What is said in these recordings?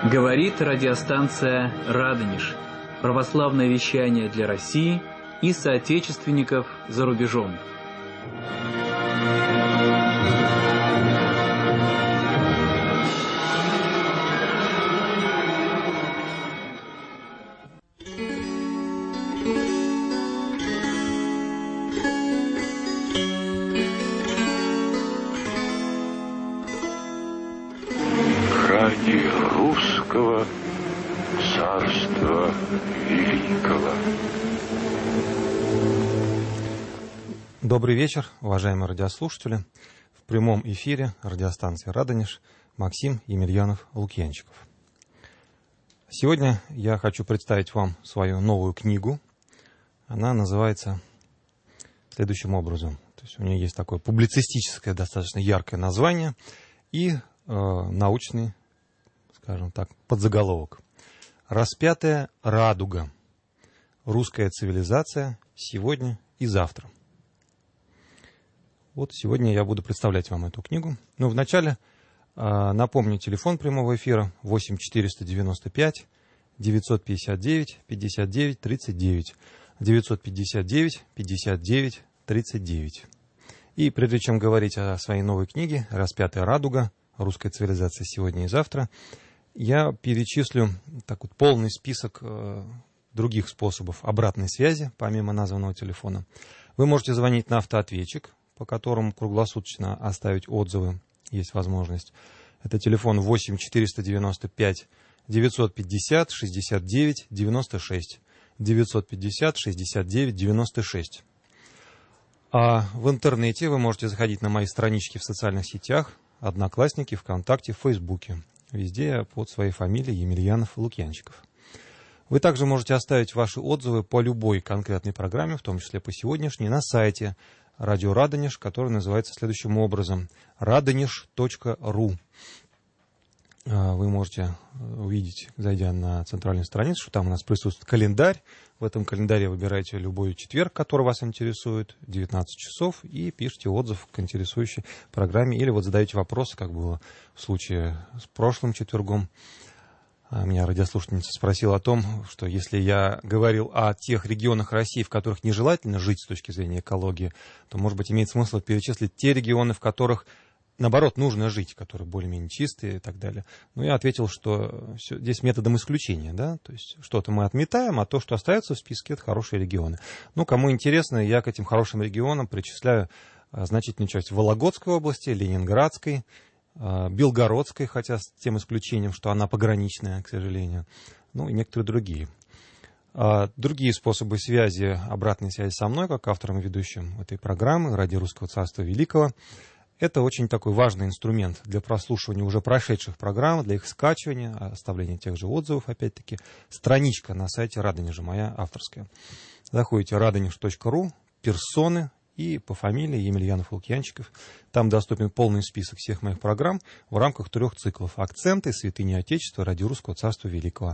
Говорит радиостанция «Радонеж». Православное вещание для России и соотечественников за рубежом. Ради русского царства великого. Добрый вечер, уважаемые радиослушатели. В прямом эфире радиостанции «Радонеж» Максим Емельянов-Лукьянчиков. Сегодня я хочу представить вам свою новую книгу. Она называется следующим образом. То есть у нее есть такое публицистическое, достаточно яркое название и научный, скажем так, подзаголовок. «Распятая радуга. Русская цивилизация сегодня и завтра». Вот сегодня я буду представлять вам эту книгу. Но вначале напомню телефон прямого эфира 8 495 959 59 39 959 59 39. И прежде чем говорить о своей новой книге «Распятая радуга. Русская цивилизация сегодня и завтра», я перечислю так вот полный список других способов обратной связи, помимо названного телефона. Вы можете звонить на автоответчик, по которому круглосуточно оставить отзывы, есть возможность. Это телефон 8 495 950 69 96. 950 69 96. А в интернете вы можете заходить на мои странички в социальных сетях, Одноклассники, ВКонтакте, в Фейсбуке. Везде под своей фамилией Емельянов-Лукьянчиков. Вы также можете оставить ваши отзывы по любой конкретной программе, в том числе по сегодняшней, на сайте радио Радонеж, который называется следующим образом: radonеж.ру. Вы можете увидеть, зайдя на центральную страницу, что там у нас присутствует календарь. В этом календаре выбираете любой четверг, который вас интересует, 19 часов, и пишите отзыв к интересующей программе. Или вот задаете вопросы, как было в случае с прошлым четвергом. Меня радиослушательница спросила о том, что если я говорил о тех регионах России, в которых нежелательно жить с точки зрения экологии, то, может быть, имеет смысл перечислить те регионы, в которых наоборот, нужно жить, которые более-менее чистые и так далее. Но я ответил, что здесь методом исключения, да, то есть что-то мы отметаем, а то, что остается в списке, это хорошие регионы. Ну, кому интересно, я к этим хорошим регионам причисляю значительную часть Вологодской области, Ленинградской, Белгородской, хотя с тем исключением, что она пограничная, к сожалению, ну и некоторые другие. Другие способы связи, обратной связи со мной, как автором и ведущим этой программы «Ради русского царства великого», это очень такой важный инструмент для прослушивания уже прошедших программ, для их скачивания, оставления тех же отзывов, опять-таки. Страничка на сайте Радонежа, моя авторская. Заходите radonеж.ру, персоны и по фамилии Емельянов-Лукьянчиков. Там доступен полный список всех моих программ в рамках 3 циклов: «Акценты», «Святыни Отечества», «Ради русского царства великого».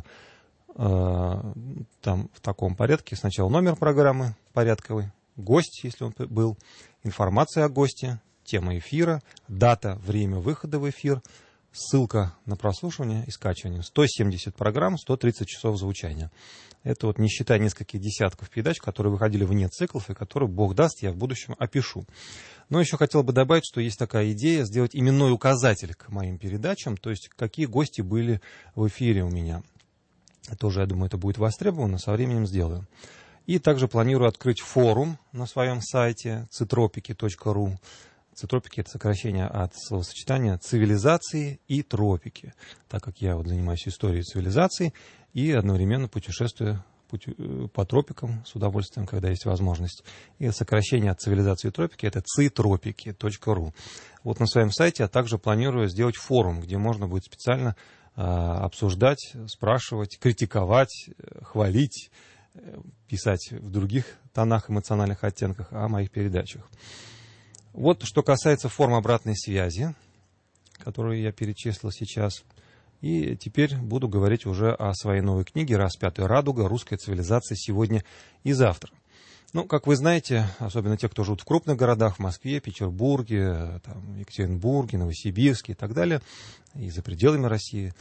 Там в таком порядке: сначала номер программы порядковый, гость, если он был, информация о госте, тема эфира, дата, время выхода в эфир, ссылка на прослушивание и скачивание. 170 программ, 130 часов звучания. Это вот не считая нескольких десятков передач, которые выходили вне циклов и которые, Бог даст, я в будущем опишу. Но еще хотел бы добавить, что есть такая идея сделать именной указатель к моим передачам, то есть какие гости были в эфире у меня. Тоже, я думаю, это будет востребовано, со временем сделаю. И также планирую открыть форум на своем сайте citropiki.ru. Цитропики — это сокращение от словосочетания «цивилизации» и «тропики», так как я вот занимаюсь историей цивилизации и одновременно путешествую по тропикам с удовольствием, когда есть возможность. И сокращение от «цивилизации» и «тропики» — это citropiki.ru. Вот на своем сайте я также планирую сделать форум, где можно будет специально обсуждать, спрашивать, критиковать, хвалить, писать в других тонах, эмоциональных оттенках о моих передачах. Вот что касается форм обратной связи, которую я перечислил сейчас. И теперь буду говорить уже о своей новой книге «Распятая радуга. Русская цивилизация сегодня и завтра». Ну, как вы знаете, особенно те, кто живут в крупных городах, в Москве, Петербурге, там, Екатеринбурге, Новосибирске и так далее, и за пределами России,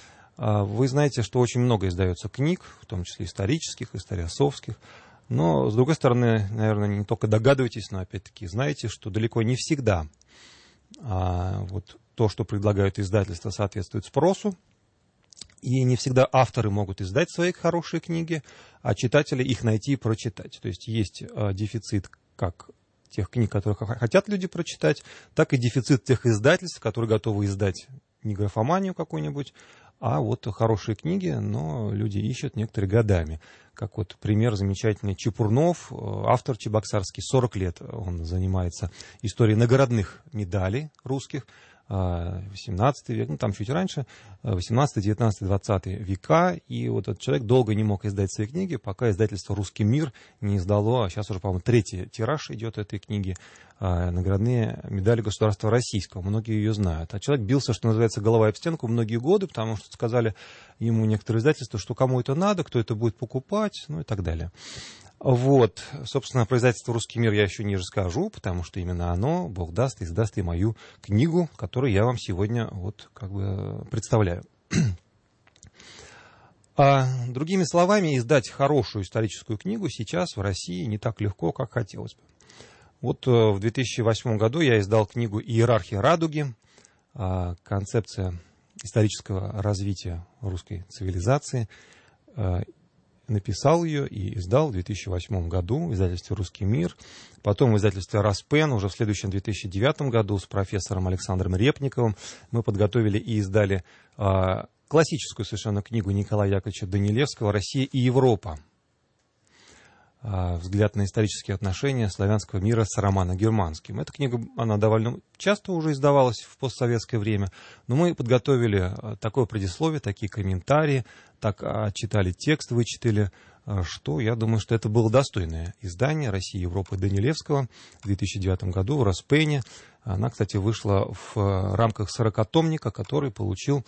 Вы знаете, что очень много издается книг, в том числе исторических, историосовских. Но, с другой стороны, наверное, не только догадываетесь, но опять-таки знаете, что далеко не всегда вот то, что предлагают издательства, соответствует спросу. И не всегда авторы могут издать свои хорошие книги, а читатели их найти и прочитать. То есть есть дефицит как тех книг, которые хотят люди прочитать, так и дефицит тех издательств, которые готовы издать не графоманию какую-нибудь, а вот хорошие книги, но люди ищут некоторые годами. Как вот пример замечательный Чепурнов, автор чебоксарский, 40 лет он занимается историей наградных медалей русских, 18 век, ну там чуть раньше, 18, 19, 20 века, и вот этот человек долго не мог издать свои книги, пока издательство «Русский мир» не издало, а сейчас уже, по-моему, 3-й тираж идет этой книги, наградные медали государства российского, многие ее знают. А человек бился, что называется, головой об стенку многие годы, потому что сказали ему некоторые издательства, что кому это надо, кто это будет покупать, ну и так далее. Вот, собственно, про издательство «Русский мир» я еще ниже скажу, потому что именно оно, Бог даст, издаст и мою книгу, которую я вам сегодня вот как бы представляю. Другими словами, издать хорошую историческую книгу сейчас в России не так легко, как хотелось бы. Вот в 2008 году я издал книгу «Иерархия радуги», концепция исторического развития русской цивилизации. Написал ее и издал в 2008 году в издательстве «Русский мир». Потом в издательстве «Распен» уже в следующем 2009 году с профессором Александром Репниковым мы подготовили и издали классическую совершенно книгу Николая Яковлевича Данилевского «Россия и Европа. Взгляд на исторические отношения славянского мира с романо-германским». Эта книга, она довольно часто уже издавалась в постсоветское время, но мы подготовили такое предисловие, такие комментарии, так читали текст, вычитали, что я думаю, что это было достойное издание «Россия и Европа» Данилевского в 2009 году в Распене. Она, кстати, вышла в рамках 40-томника, который получил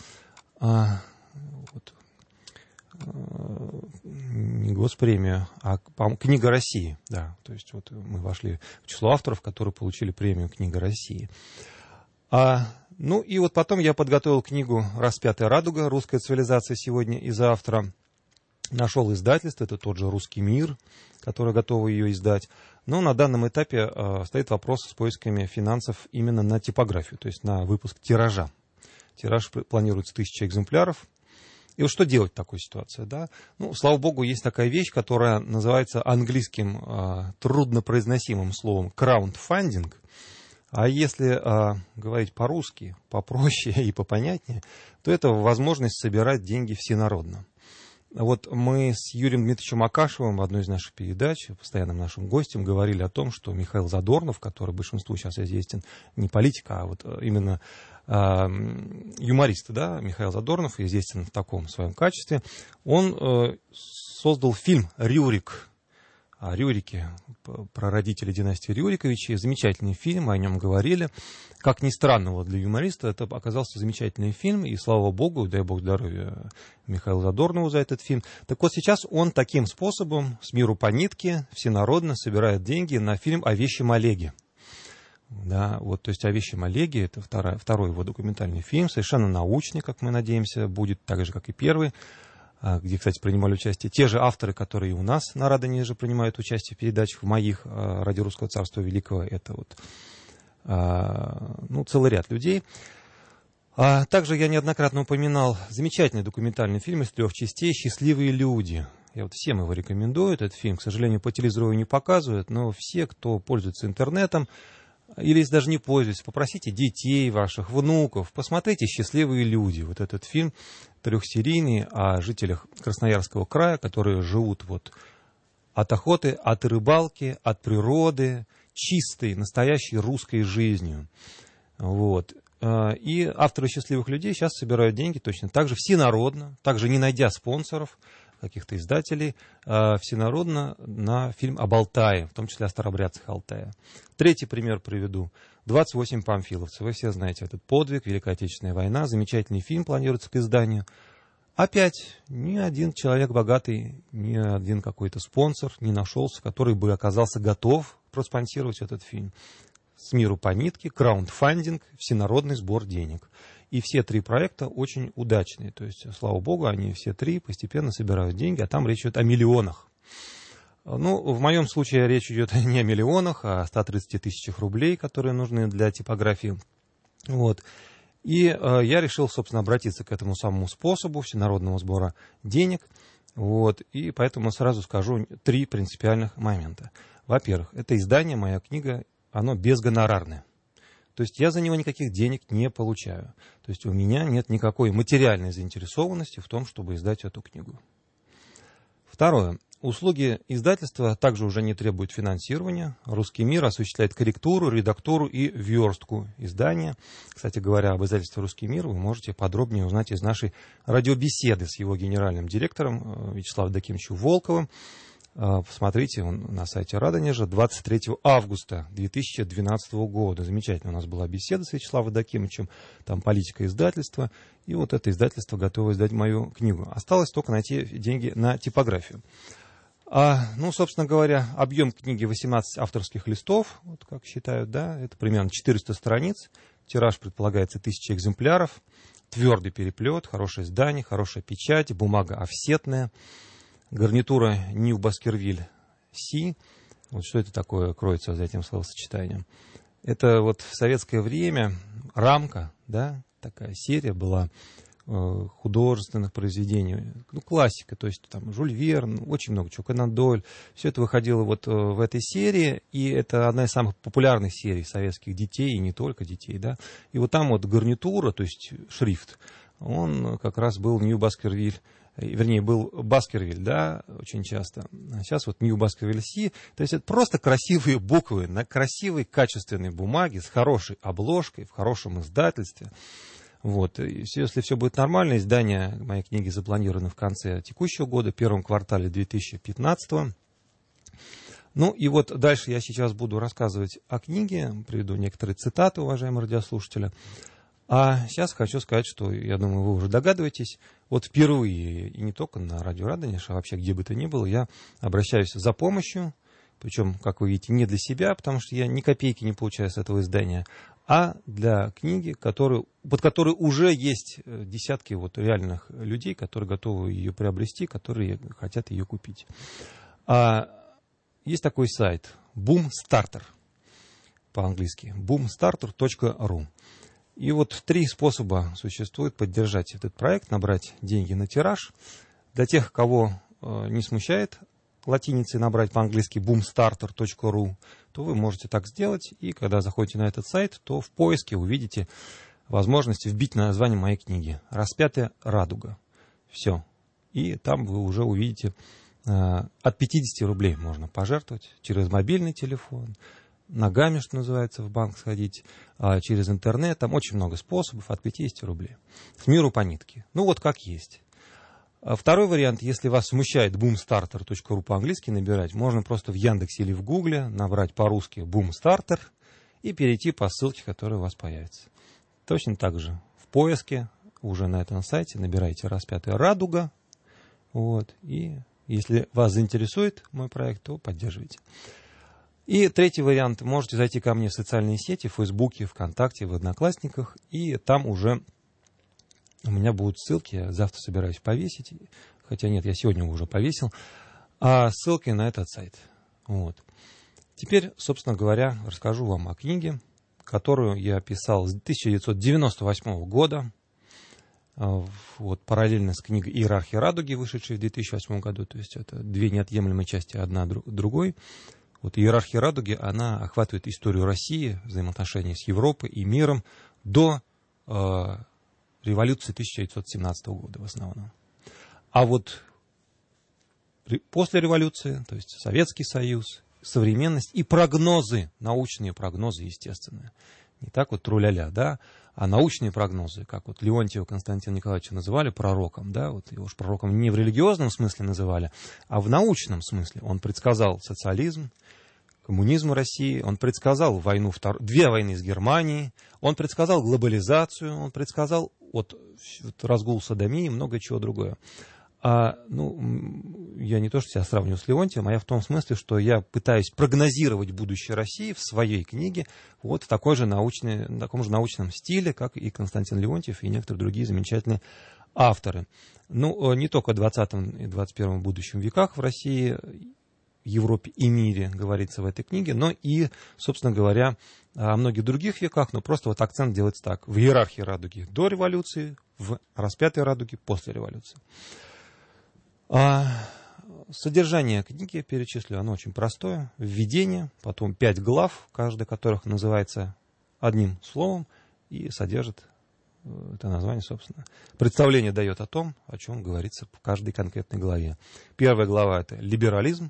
не госпремию, а «Книга России». Да, то есть вот мы вошли в число авторов, которые получили премию «Книга России». Ну и вот потом я подготовил книгу «Распятая радуга. Русская цивилизация сегодня и завтра». Нашел издательство, это тот же «Русский мир», который готов ее издать. Но на данном этапе стоит вопрос с поисками финансов именно на типографию, то есть на выпуск тиража. Тираж планируется 1000 экземпляров. И вот что делать в такой ситуации, да? Ну, слава богу, есть такая вещь, которая называется английским труднопроизносимым словом crowdfunding. А если говорить по-русски, попроще и попонятнее, то это возможность собирать деньги всенародно. Вот мы с Юрием Дмитриевичем Акашевым в одной из наших передач, постоянным нашим гостем, говорили о том, что Михаил Задорнов, который большинству сейчас известен, не политик, а вот именно юморист, да, Михаил Задорнов, известен в таком своем качестве, он создал фильм «Рюрик», о Рюрике, про родителей династии Рюриковичей. Замечательный фильм, о нем говорили. Как ни странно вот для юмориста, это оказался замечательный фильм, и слава богу, дай бог здоровья Михаилу Задорнову за этот фильм. Так вот сейчас он таким способом, с миру по нитке, всенародно собирает деньги на фильм о вещем Олеге. Да, вот, то есть о вещем Олеге, это второй его документальный фильм, совершенно научный, как мы надеемся, будет так же, как и первый, где, кстати, принимали участие те же авторы, которые и у нас на Радоне же принимают участие в передачах, в моих «Ради русского царства великого». Это вот целый ряд людей. Также я неоднократно упоминал замечательный документальный фильм из 3 частей «Счастливые люди». Я вот всем его рекомендую, этот фильм. К сожалению, по телевизору его не показывают, но все, кто пользуется интернетом, или если даже не пользуетесь, попросите детей ваших, внуков, посмотрите «Счастливые люди». Вот этот фильм 3-серийный о жителях Красноярского края, которые живут вот от охоты, от рыбалки, от природы, чистой, настоящей русской жизнью. Вот. И авторы «Счастливых людей» сейчас собирают деньги точно так же, всенародно, также не найдя спонсоров, каких-то издателей, всенародно на фильм об Алтае, в том числе о старообрядцах Алтая. 3-й пример приведу. 28 памфиловцев. Вы все знаете этот подвиг, Великая Отечественная война. Замечательный фильм планируется к изданию. Опять ни один человек богатый, ни один какой-то спонсор не нашелся, который бы оказался готов проспонсировать этот фильм. «С миру по нитке», «Краундфандинг», «Всенародный сбор денег». И все 3 проекта очень удачные. То есть, слава богу, они все 3 постепенно собирают деньги, а там речь идет о миллионах. Ну, в моем случае речь идет не о миллионах, а о 130 тысячах рублей, которые нужны для типографии. Вот. И я решил, собственно, обратиться к этому самому способу всенародного сбора денег. Вот. И поэтому сразу скажу 3 принципиальных момента. Во-первых, это издание, моя книга, оно безгонорарное. То есть я за него никаких денег не получаю. То есть у меня нет никакой материальной заинтересованности в том, чтобы издать эту книгу. Второе. Услуги издательства также уже не требуют финансирования. «Русский мир» осуществляет корректуру, редактуру и верстку издания. Кстати говоря, об издательстве «Русский мир» вы можете подробнее узнать из нашей радиобеседы с его генеральным директором Вячеславом Дакимовичем Волковым. Посмотрите на сайте Радонежа 23 августа 2012 года. Замечательно у нас была беседа с Вячеславом Дакимовичем, там политика издательства. И вот это издательство готово издать мою книгу. Осталось только найти деньги на типографию. Ну, собственно говоря, объем книги 18 авторских листов, вот как считают, да, это примерно 400 страниц. Тираж предполагается 1000 экземпляров. Твердый переплет, хорошее издание, хорошая печать, бумага офсетная. Гарнитура New Baskerville C. Вот что это такое кроется за этим словосочетанием? Это вот в советское время рамка, да, такая серия была художественных произведений, ну, классика, то есть там Жюль Верн, очень много чего, Конан Дойль, все это выходило вот в этой серии, и это одна из самых популярных серий советских детей, и не только детей, да, и вот там вот гарнитура, то есть шрифт, он как раз был New Baskerville, вернее, был Баскервиль, да, очень часто. А сейчас вот New Baskerville C. То есть это просто красивые буквы на красивой, качественной бумаге с хорошей обложкой, в хорошем издательстве. Вот. И если все будет нормально, издание моей книги запланировано в конце текущего года, в первом квартале 2015. Ну и вот дальше я сейчас буду рассказывать о книге, приведу некоторые цитаты, уважаемые радиослушатели. А сейчас хочу сказать, что, я думаю, вы уже догадываетесь, вот впервые, и не только на радио Радонеж, а вообще где бы то ни было, я обращаюсь за помощью, причем, как вы видите, не для себя, потому что я ни копейки не получаю с этого издания, а для книги, под которой уже есть десятки вот реальных людей, которые готовы ее приобрести, которые хотят ее купить. Есть такой сайт Boomstarter, по-английски, boomstarter.ru. И вот 3 способа существует поддержать этот проект, набрать деньги на тираж. Для тех, кого не смущает латиницей набрать по-английски boomstarter.ru, то вы можете так сделать. И когда заходите на этот сайт, то в поиске увидите возможность вбить название моей книги «Распятая радуга». Все. И там вы уже увидите от 50 рублей можно пожертвовать через мобильный телефон, ногами, что называется, в банк сходить, через интернет. Там очень много способов, от 50 рублей. С миру по нитке. Ну вот как есть. Второй вариант, если вас смущает boomstarter.ru по-английски набирать, можно просто в Яндексе или в Гугле набрать по-русски Boomstarter и перейти по ссылке, которая у вас появится. Точно так же в поиске уже на этом сайте набирайте «Распятая радуга». Вот, и если вас заинтересует мой проект, то поддерживайте. И третий вариант. Можете зайти ко мне в социальные сети, в Фейсбуке, ВКонтакте, в Одноклассниках. И там уже у меня будут ссылки. Я завтра собираюсь повесить. Хотя нет, я сегодня уже повесил. Ссылки на этот сайт. Вот. Теперь, собственно говоря, расскажу вам о книге, которую я писал с 1998 года. Вот, параллельно с книгой «Иерархия радуги», вышедшей в 2008 году. То есть это 2 неотъемлемые части, одна другой. Вот «Иерархия радуги», она охватывает историю России, взаимоотношения с Европой и миром до революции 1917 года в основном. А вот после революции, то есть Советский Союз, современность и прогнозы, научные прогнозы, естественно. Не так вот тру-ля-ля, да, а научные прогнозы, как вот Леонтьева Константина Николаевича называли пророком, да, вот его же пророком не в религиозном смысле называли, а в научном смысле. Он предсказал социализм, коммунизм в России, он предсказал 2 войны с Германией, он предсказал глобализацию, он предсказал разгул содомии и много чего другое. Я не то, что себя сравниваю с Леонтьевым, а я в том смысле, что я пытаюсь прогнозировать будущее России в своей книге вот в таком же научном стиле, как и Константин Леонтьев и некоторые другие замечательные авторы. Не только о 20 и 21 будущем веках в России, Европе и мире говорится в этой книге, но и, собственно говоря, о многих других веках, но просто вот акцент делается так: в иерархии радуги до революции, в распятой радуге после революции. Содержание книги перечислю, оно очень простое. Введение, потом 5 глав, каждая которых называется одним словом и содержит это название, собственно. Представление дает о том, о чем говорится в каждой конкретной главе. Первая глава — это либерализм.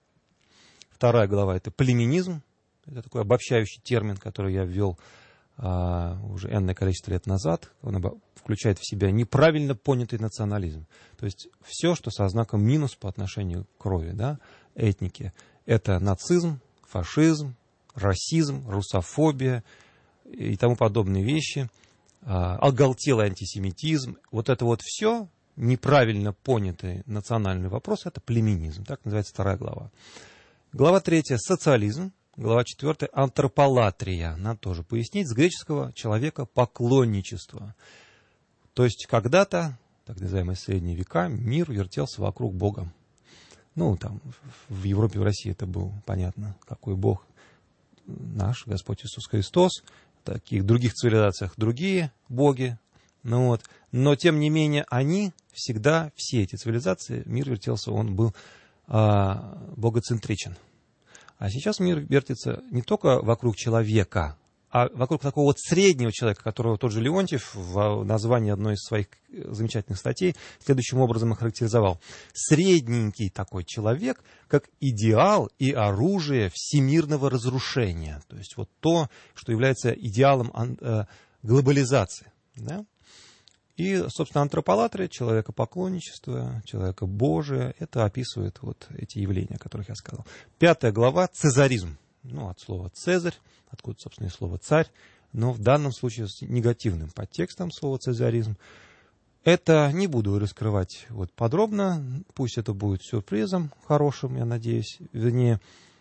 Вторая глава — это племенизм. Это такой обобщающий термин, который я ввел уже энное количество лет назад. Он включает в себя неправильно понятый национализм. То есть все, что со знаком минус по отношению к крови, да, этнике. Это нацизм, фашизм, расизм, русофобия и тому подобные вещи. Оголтелый антисемитизм. Вот это вот все, неправильно понятый национальный вопрос, это племенизм. Так называется вторая глава. Глава 3 — социализм. Глава 4 — антрополатрия. Надо тоже пояснить. С греческого человека поклонничество. То есть когда-то, так называемые средние века, мир вертелся вокруг Бога. Там в Европе, в России это было понятно, какой Бог наш, Господь Иисус Христос. В таких других цивилизациях другие боги. Но тем не менее всегда, все эти цивилизации, мир вертелся, он был богоцентричен. А сейчас мир вертится не только вокруг человека, а вокруг такого вот среднего человека, которого тот же Леонтьев в названии одной из своих замечательных статей следующим образом охарактеризовал. Средненький такой человек, как идеал и оружие всемирного разрушения. То есть вот то, что является идеалом глобализации. Да? И, собственно, антрополатрия, человекопоклонничество, человекобожие, это описывает вот эти явления, о которых я сказал. 5 глава — цезаризм. От слова «цезарь», откуда, собственно, и слово «царь», но в данном случае с негативным подтекстом слова «цезаризм». Это не буду раскрывать подробно, пусть это будет сюрпризом хорошим, я надеюсь, вернее,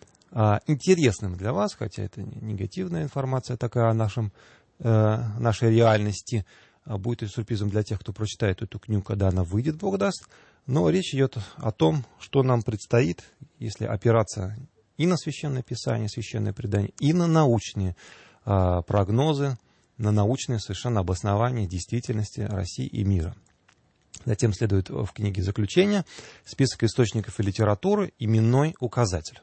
интересным для вас, хотя это негативная информация такая о нашей реальности. Будет и сюрпризом для тех, кто прочитает эту книгу, когда она выйдет, Бог даст. Но речь идет о том, что нам предстоит, если опираться и на Священное Писание, Священное Предание, и на научные прогнозы, на научные совершенно обоснования действительности России и мира. Затем следует в книге заключение, список источников и литературы, именной указатель.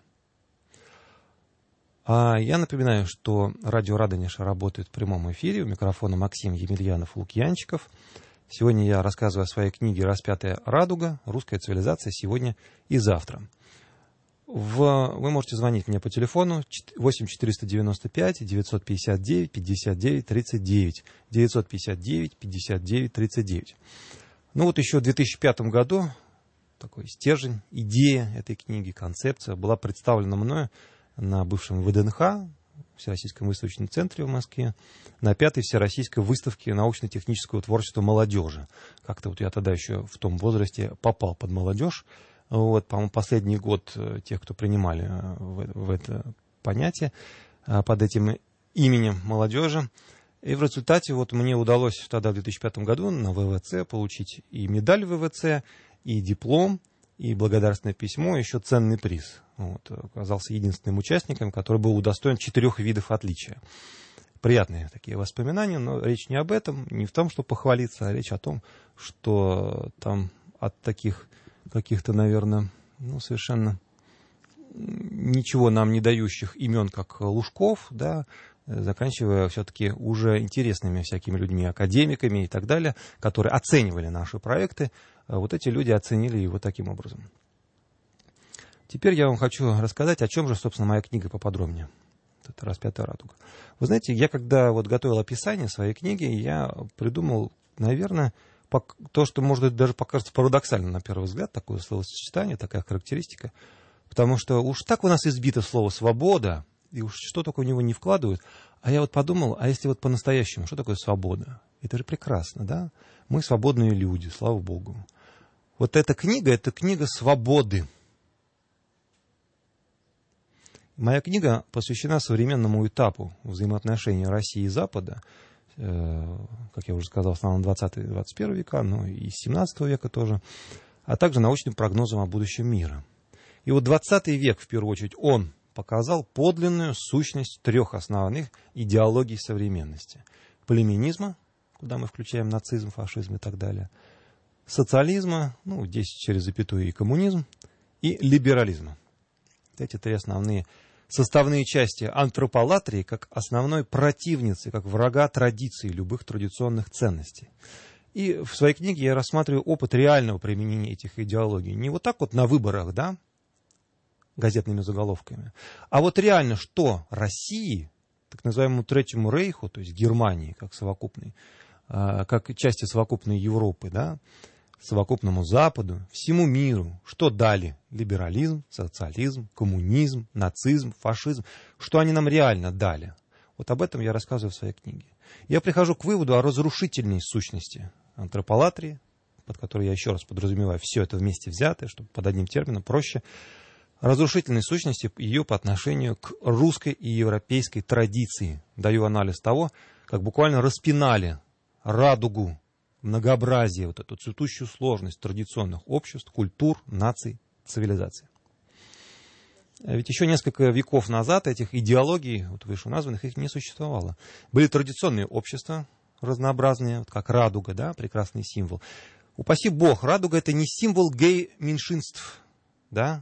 Я напоминаю, что радио Радонеж работает в прямом эфире. У микрофона Максим Емельянов-Лукьянчиков. Сегодня я рассказываю о своей книге «Распятая радуга. Русская цивилизация сегодня и завтра». Вы можете звонить мне по телефону 8 495 959 59 39 959 59 39. Еще в 2005 году такой стержень, идея этой книги, концепция была представлена мною на бывшем ВДНХ, Всероссийском выставочном центре в Москве, на 5-й Всероссийской выставке научно-технического творчества молодежи. Как-то я тогда еще в том возрасте попал под молодежь. По-моему, последний год тех, кто принимали в это понятие под этим именем молодежи. И в результате мне удалось тогда в 2005 году на ВВЦ получить и медаль ВВЦ, и диплом, и благодарственное письмо, и еще ценный приз. Оказался единственным участником, который был удостоен 4 видов отличия. Приятные такие воспоминания, но речь не об этом, не в том, чтобы похвалиться, а речь о том, что там от таких каких-то, наверное, совершенно ничего нам не дающих имен, как Лужков, да, заканчивая все-таки уже интересными всякими людьми, академиками и так далее, которые оценивали наши проекты. Эти люди оценили его таким образом. Теперь я вам хочу рассказать, о чем же, собственно, моя книга поподробнее. Это «Распятая радуга». Вы знаете, я когда готовил описание своей книги, я придумал, наверное, то, что, может, даже покажется парадоксально на первый взгляд, такое словосочетание, такая характеристика. Потому что уж так у нас избито слово «свобода», и уж что только в него не вкладывают. А я подумал, а если по-настоящему, что такое свобода? Это же прекрасно, да? Мы свободные люди, слава Богу. Вот эта книга — это книга свободы. Моя книга посвящена современному этапу взаимоотношений России и Запада, как я уже сказал, в основном 20-21 века, но и 17 века тоже, а также научным прогнозам о будущем мира. И вот 20 век, в первую очередь, он показал подлинную сущность трех основных идеологий современности. Племенизма, куда мы включаем нацизм, фашизм и так далее, социализма, ну, здесь через запятую и коммунизм, и либерализма. Эти три основные составные части антрополатрии как основной противницы, как врага традиций, любых традиционных ценностей. И в своей книге я рассматриваю опыт реального применения этих идеологий. Не вот так вот на выборах, да, газетными заголовками, а вот реально, что России, так называемому Третьему Рейху, то есть Германии, как совокупной, как части совокупной Европы, да, совокупному Западу, всему миру, что дали либерализм, социализм, коммунизм, нацизм, фашизм, что они нам реально дали. Вот об этом я рассказываю в своей книге. Я прихожу к выводу о разрушительной сущности антрополатрии, под которой я еще раз подразумеваю все это вместе взятое, чтобы под одним термином проще, разрушительной сущности ее по отношению к русской и европейской традиции. Даю анализ того, как буквально распинали радугу, многообразие, вот эту цветущую сложность традиционных обществ, культур, наций, цивилизаций. Ведь еще несколько веков назад этих идеологий, вот вышеназванных, их не существовало. Были традиционные общества разнообразные, вот как радуга, да, прекрасный символ. Упаси Бог, радуга — это не символ гей-меньшинств, да,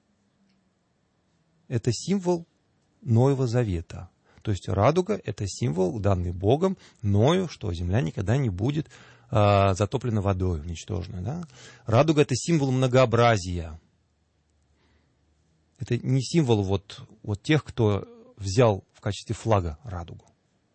это символ Нового Завета. То есть радуга — это символ, данный Богом Ною, что земля никогда не будет затоплена водой, уничтожена. Да? Радуга — это символ многообразия. Это не символ вот тех, кто взял в качестве флага радугу.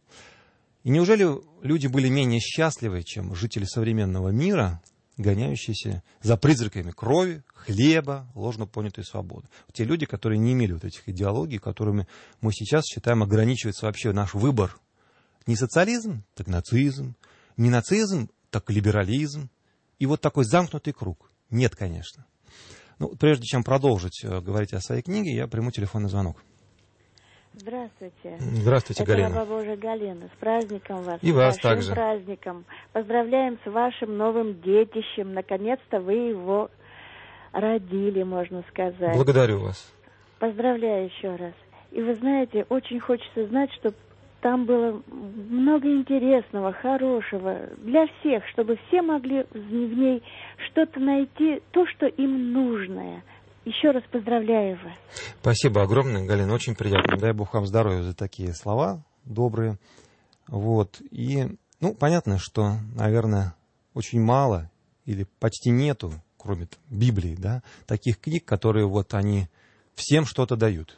И неужели люди были менее счастливы, чем жители современного мира, гоняющиеся за призраками крови, хлеба, ложно понятой свободы? Те люди, которые не имели вот этих идеологий, которыми мы сейчас считаем ограничивается вообще наш выбор. Не социализм, так нацизм. Не нацизм, так либерализм. И вот такой замкнутый круг. Нет, конечно. Ну, прежде чем продолжить говорить о своей книге, я приму телефонный звонок. Здравствуйте. Здравствуйте, Галина. Это раба Божия Галина. С праздником вас. И вас с также. Праздником. Поздравляем с вашим новым детищем. Наконец-то вы его родили, можно сказать. Благодарю вас. Поздравляю еще раз. И вы знаете, очень хочется знать, чтобы там было много интересного, хорошего для всех, чтобы все могли в ней что-то найти, то, что им нужное. Еще раз поздравляю вас. Спасибо огромное, Галина, очень приятно. Дай Бог вам здоровья за такие слова добрые. Вот. И, понятно, что, наверное, очень мало или почти нету, кроме Библии, да, таких книг, которые вот они всем что-то дают.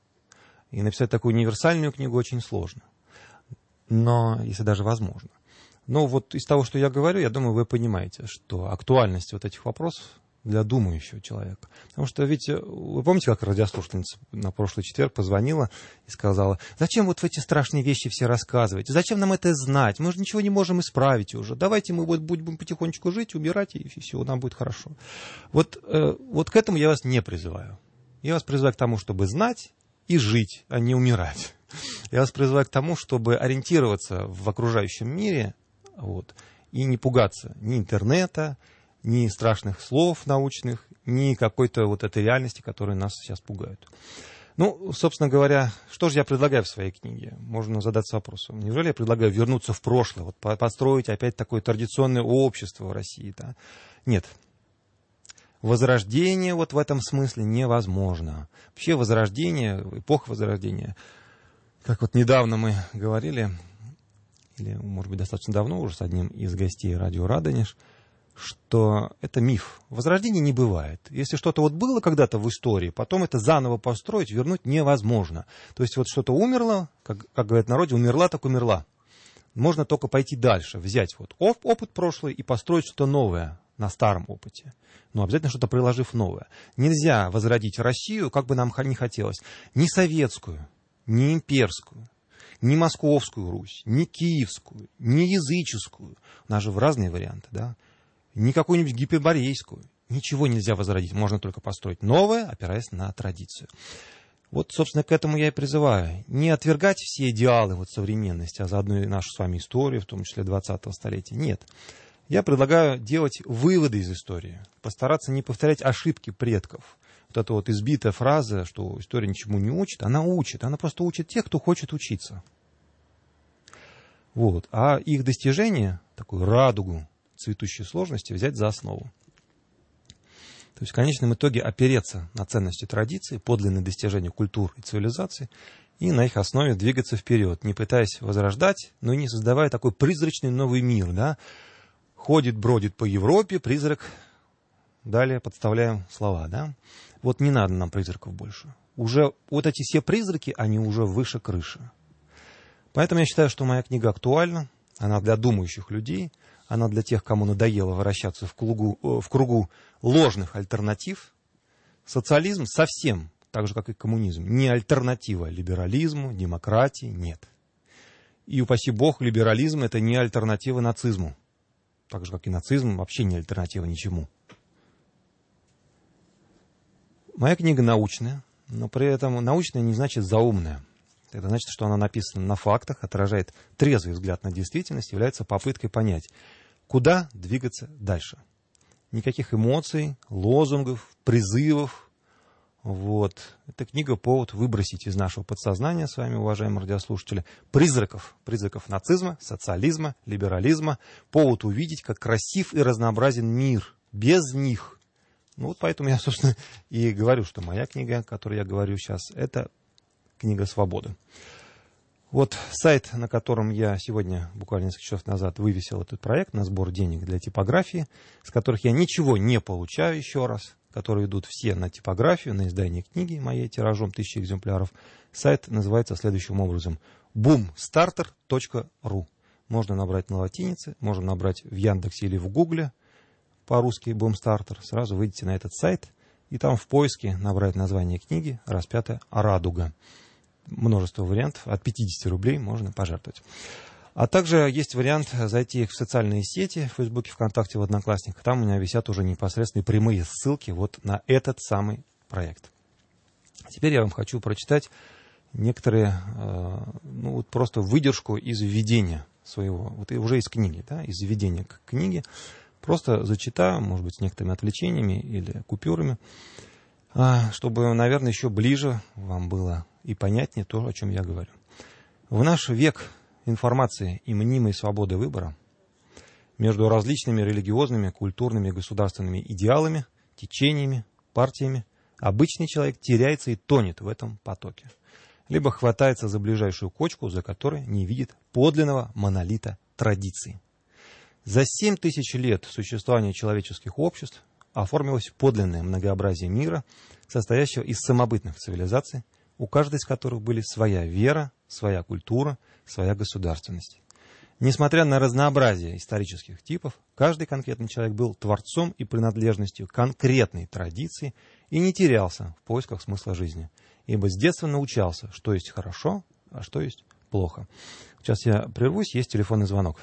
И написать такую универсальную книгу очень сложно. Но, если даже возможно. Но вот из того, что я говорю, я думаю, вы понимаете, что актуальность вот этих вопросов для думающего человека. Потому что ведь, вы помните, как радиослушательница на прошлый четверг позвонила и сказала: зачем вот в эти страшные вещи все рассказывать? Зачем нам это знать? Мы же ничего не можем исправить уже. Давайте мы вот будем потихонечку жить, умирать, и все, нам будет хорошо. Вот к этому я вас не призываю. Я вас призываю к тому, чтобы знать и жить, а не умирать. Я вас призываю к тому, чтобы ориентироваться в окружающем мире, вот, и не пугаться ни интернета, ни страшных слов научных, ни какой-то вот этой реальности, которая нас сейчас пугает. Собственно говоря, что же я предлагаю в своей книге? Можно задаться вопросом. Неужели я предлагаю вернуться в прошлое, вот, построить опять такое традиционное общество в России? Да? Нет. Возрождение вот в этом смысле невозможно. Вообще возрождение, эпоха возрождения, как вот недавно мы говорили, или, может быть, достаточно давно уже с одним из гостей радио «Радонеж», что это миф. Возрождения не бывает. Если что-то вот было когда-то в истории, потом это заново построить, вернуть невозможно. То есть вот что-то умерло, как говорят в народе, умерла так умерла. Можно только пойти дальше, взять вот опыт прошлый и построить что-то новое на старом опыте. Но обязательно что-то приложив новое. Нельзя возродить Россию, как бы нам ни хотелось, ни советскую, ни имперскую, ни Московскую Русь, ни Киевскую, ни языческую. У нас же в разные варианты, да? ни какую-нибудь гиперборейскую. Ничего нельзя возродить, можно только построить новое, опираясь на традицию. Вот, собственно, к этому я и призываю. Не отвергать все идеалы вот современности, а заодно и нашу с вами историю, в том числе 20-го столетия. Нет. Я предлагаю делать выводы из истории, постараться не повторять ошибки предков. Вот эта вот избитая фраза, что история ничему не учит, она просто учит тех, кто хочет учиться. Вот. А их достижение, такую радугу цветущей сложности, взять за основу. То есть в конечном итоге опереться на ценности традиций, подлинные достижения культур и цивилизаций, и на их основе двигаться вперед, не пытаясь возрождать, но и не создавая такой призрачный новый мир. Да? Ходит, бродит по Европе, призрак, далее подставляем слова. Да? Вот не надо нам призраков больше. Уже вот эти все призраки, они уже выше крыши. Поэтому я считаю, что моя книга актуальна, она для думающих людей, она для тех, кому надоело вращаться в кругу ложных альтернатив. Социализм совсем, так же как и коммунизм, не альтернатива либерализму, демократии, нет. И упаси бог, либерализм — это не альтернатива нацизму, так же как и нацизм вообще не альтернатива ничему. Моя книга научная, но при этом научная не значит заумная. Это значит, что она написана на фактах, отражает трезвый взгляд на действительность, является попыткой понять, куда двигаться дальше. Никаких эмоций, лозунгов, призывов. Вот. Эта книга — повод выбросить из нашего подсознания, с вами, уважаемые радиослушатели, призраков нацизма, социализма, либерализма. Повод увидеть, как красив и разнообразен мир без них. Ну вот поэтому я, собственно, и говорю, что моя книга, о которой я говорю сейчас, это книга свободы. Вот сайт, на котором я сегодня, буквально несколько часов назад, вывесил этот проект на сбор денег для типографии, с которых я ничего не получаю еще раз, которые идут все на типографию, на издание книги моей тиражом 1000 экземпляров. Сайт называется следующим образом: boomstarter.ru. Можно набрать на латинице, можно набрать в Яндексе или в Гугле по-русски Boomstarter. Сразу выйдете на этот сайт, и там в поиске набрать название книги «Распятая радуга». Множество вариантов, от 50 рублей можно пожертвовать. А также есть вариант зайти в социальные сети, в Фейсбуке, ВКонтакте, в Одноклассниках. Там у меня висят уже непосредственные прямые ссылки вот на этот самый проект. Теперь я вам хочу прочитать некоторые, вот просто выдержку из введения своего, вот уже из книги, да, из введения к книге. Просто зачитаю, может быть, с некоторыми отвлечениями или купюрами, чтобы, наверное, еще ближе вам было и понятнее то, о чем я говорю. В наш век информации и мнимой свободы выбора между различными религиозными, культурными и государственными идеалами, течениями, партиями обычный человек теряется и тонет в этом потоке. Либо хватается за ближайшую кочку, за которой не видит подлинного монолита традиций. За 7000 лет существования человеческих обществ оформилось подлинное многообразие мира, состоящего из самобытных цивилизаций, у каждой из которых были своя вера, своя культура, своя государственность. Несмотря на разнообразие исторических типов, каждый конкретный человек был творцом и принадлежностью конкретной традиции и не терялся в поисках смысла жизни, ибо с детства научался, что есть хорошо, а что есть плохо. Сейчас я прервусь, есть телефонный звонок.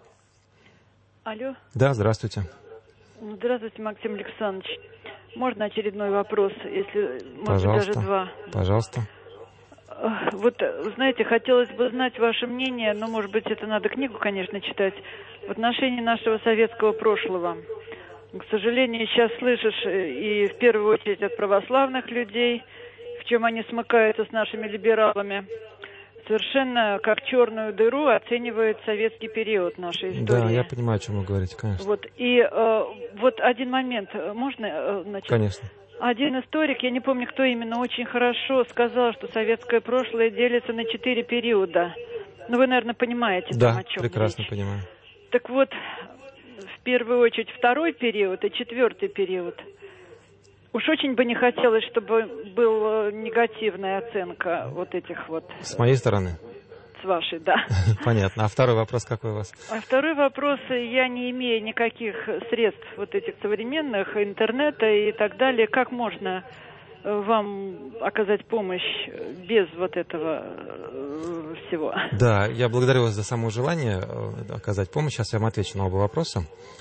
Алло. Да, здравствуйте. Здравствуйте, Максим Александрович. Можно очередной вопрос, если, может Пожалуйста. быть, даже два? Пожалуйста. Вот, знаете, хотелось бы знать ваше мнение, но, может быть, это надо книгу, конечно, читать, в отношении нашего советского прошлого. К сожалению, сейчас слышишь, и в первую очередь от православных людей, в чем они смыкаются с нашими либералами, совершенно как черную дыру оценивает советский период нашей истории. Да, я понимаю, о чем вы говорите, конечно. Вот, и вот один момент, можно? Значит, конечно. Один историк, я не помню, кто именно, очень хорошо сказал, что советское прошлое делится на 4 периода. Ну, вы, наверное, понимаете, да, там, о чем прекрасно речь. Понимаю. Так вот, в первую очередь, второй период и четвертый период. Уж очень бы не хотелось, чтобы была негативная оценка вот этих вот. С моей стороны? С вашей, да. Понятно. А второй вопрос какой у вас? А второй вопрос, я не имею никаких средств вот этих современных, интернета и так далее. Как можно вам оказать помощь без вот этого всего? Да, я благодарю вас за само желание оказать помощь. Сейчас я вам отвечу на оба вопроса.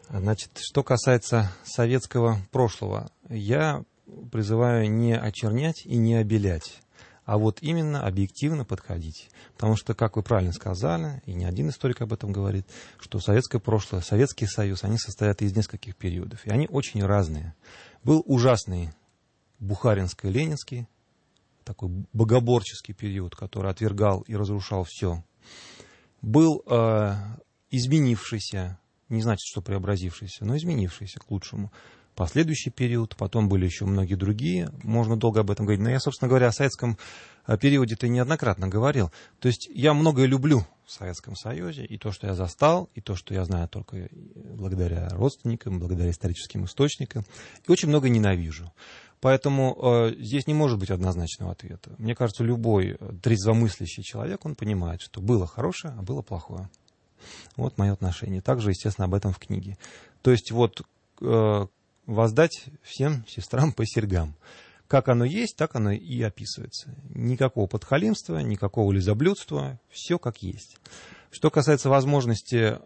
Значит, что касается советского прошлого, я призываю не очернять и не обелять, а вот именно объективно подходить. Потому что, как вы правильно сказали, и не один историк об этом говорит, что советское прошлое, Советский Союз, они состоят из нескольких периодов, и они очень разные. Был ужасный бухаринско-ленинский, такой богоборческий период, который отвергал и разрушал все. Был изменившийся, не значит, что преобразившийся, но изменившийся к лучшему. Последующий период, потом были еще многие другие, можно долго об этом говорить. Но я, собственно говоря, о советском периоде-то неоднократно говорил. То есть я многое люблю в Советском Союзе, и то, что я застал, и то, что я знаю только благодаря родственникам, благодаря историческим источникам, и очень много ненавижу. Поэтому здесь не может быть однозначного ответа. Мне кажется, любой трезвомыслящий человек, он понимает, что было хорошее, а было плохое. Вот мое отношение. Также, естественно, об этом в книге. То есть вот воздать всем сестрам по серьгам. Как оно есть, так оно и описывается. Никакого подхалимства, никакого лизоблюдства, все как есть. Что касается возможности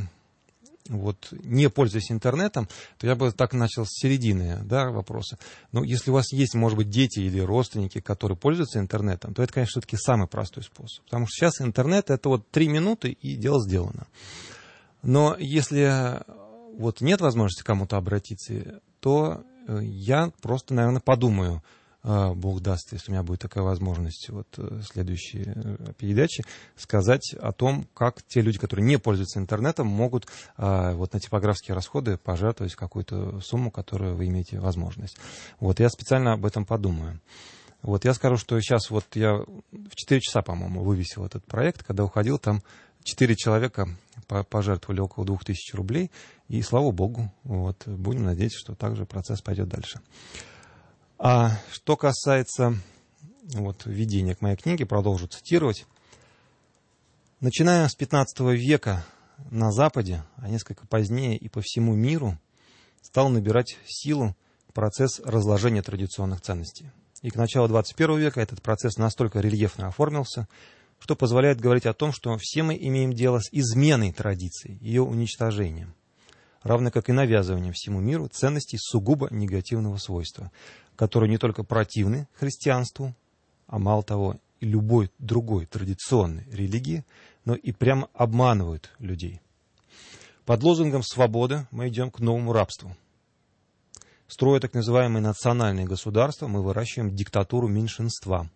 не пользуясь интернетом, то я бы так начал с середины вопроса. Но если у вас есть, может быть, дети или родственники, которые пользуются интернетом, то это, конечно, все-таки самый простой способ. Потому что сейчас интернет — это 3 минуты, и дело сделано. Но если нет возможности к кому-то обратиться, то я просто, наверное, подумаю, Бог даст, если у меня будет такая возможность в следующей передаче, сказать о том, как те люди, которые не пользуются интернетом, могут на типографские расходы пожертвовать какую-то сумму, которую вы имеете возможность. Я специально об этом подумаю. Я скажу, что сейчас я в 4 часа, по-моему, вывесил этот проект. Когда уходил, там 4 человека пожертвовали около 2000 рублей. И слава Богу, будем надеяться, что также процесс пойдет дальше. А что касается введения к моей книге, продолжу цитировать. Начиная с 15 века на Западе, а несколько позднее и по всему миру, стал набирать силу процесс разложения традиционных ценностей. И к началу 21 века этот процесс настолько рельефно оформился, что позволяет говорить о том, что все мы имеем дело с изменой традиции, ее уничтожением, равно как и навязыванием всему миру ценностей сугубо негативного свойства, которые не только противны христианству, а мало того, и любой другой традиционной религии, но и прямо обманывают людей. Под лозунгом «свобода» мы идем к новому рабству. Строя так называемые национальные государства, мы выращиваем диктатуру меньшинства.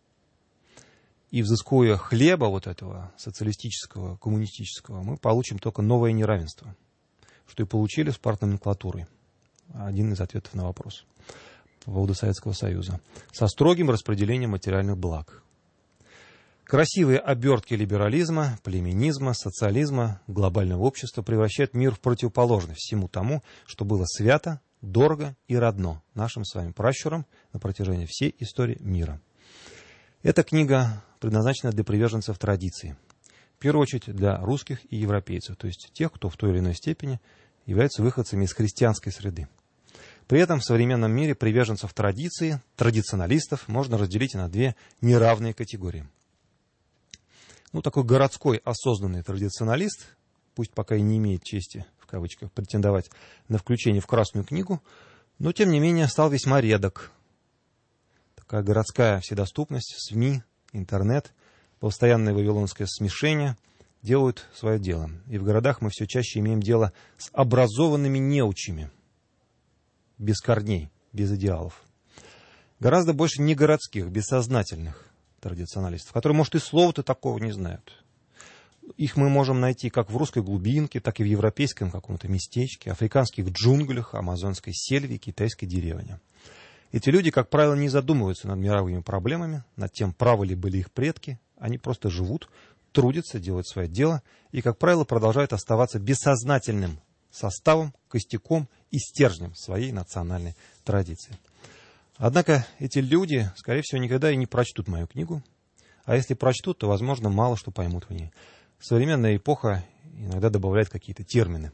И взыскуя хлеба этого социалистического, коммунистического, мы получим только новое неравенство, что и получили с партноменклатурой. Один из ответов на вопрос по поводу Советского Союза. Со строгим распределением материальных благ. Красивые обертки либерализма, племенизма, социализма, глобального общества превращают мир в противоположность всему тому, что было свято, дорого и родно нашим с вами пращурам на протяжении всей истории мира. Эта книга предназначена для приверженцев традиции. В первую очередь для русских и европейцев, то есть тех, кто в той или иной степени являются выходцами из христианской среды. При этом в современном мире приверженцев традиции, традиционалистов, можно разделить на 2 неравные категории. Такой городской осознанный традиционалист, пусть пока и не имеет чести, в кавычках, претендовать на включение в Красную книгу, но тем не менее стал весьма редок. Такая городская вседоступность, СМИ, интернет, постоянное вавилонское смешение делают свое дело. И в городах мы все чаще имеем дело с образованными неучами, без корней, без идеалов. Гораздо больше негородских, бессознательных традиционалистов, которые, может, и слова-то такого не знают. Их мы можем найти как в русской глубинке, так и в европейском каком-то местечке, африканских джунглях, амазонской сельве, китайской деревне. Эти люди, как правило, не задумываются над мировыми проблемами, над тем, правы ли были их предки. Они просто живут, трудятся, делают свое дело и, как правило, продолжают оставаться бессознательным составом, костяком и стержнем своей национальной традиции. Однако эти люди, скорее всего, никогда и не прочтут мою книгу, а если прочтут, то, возможно, мало что поймут в ней. Современная эпоха иногда добавляет какие-то термины.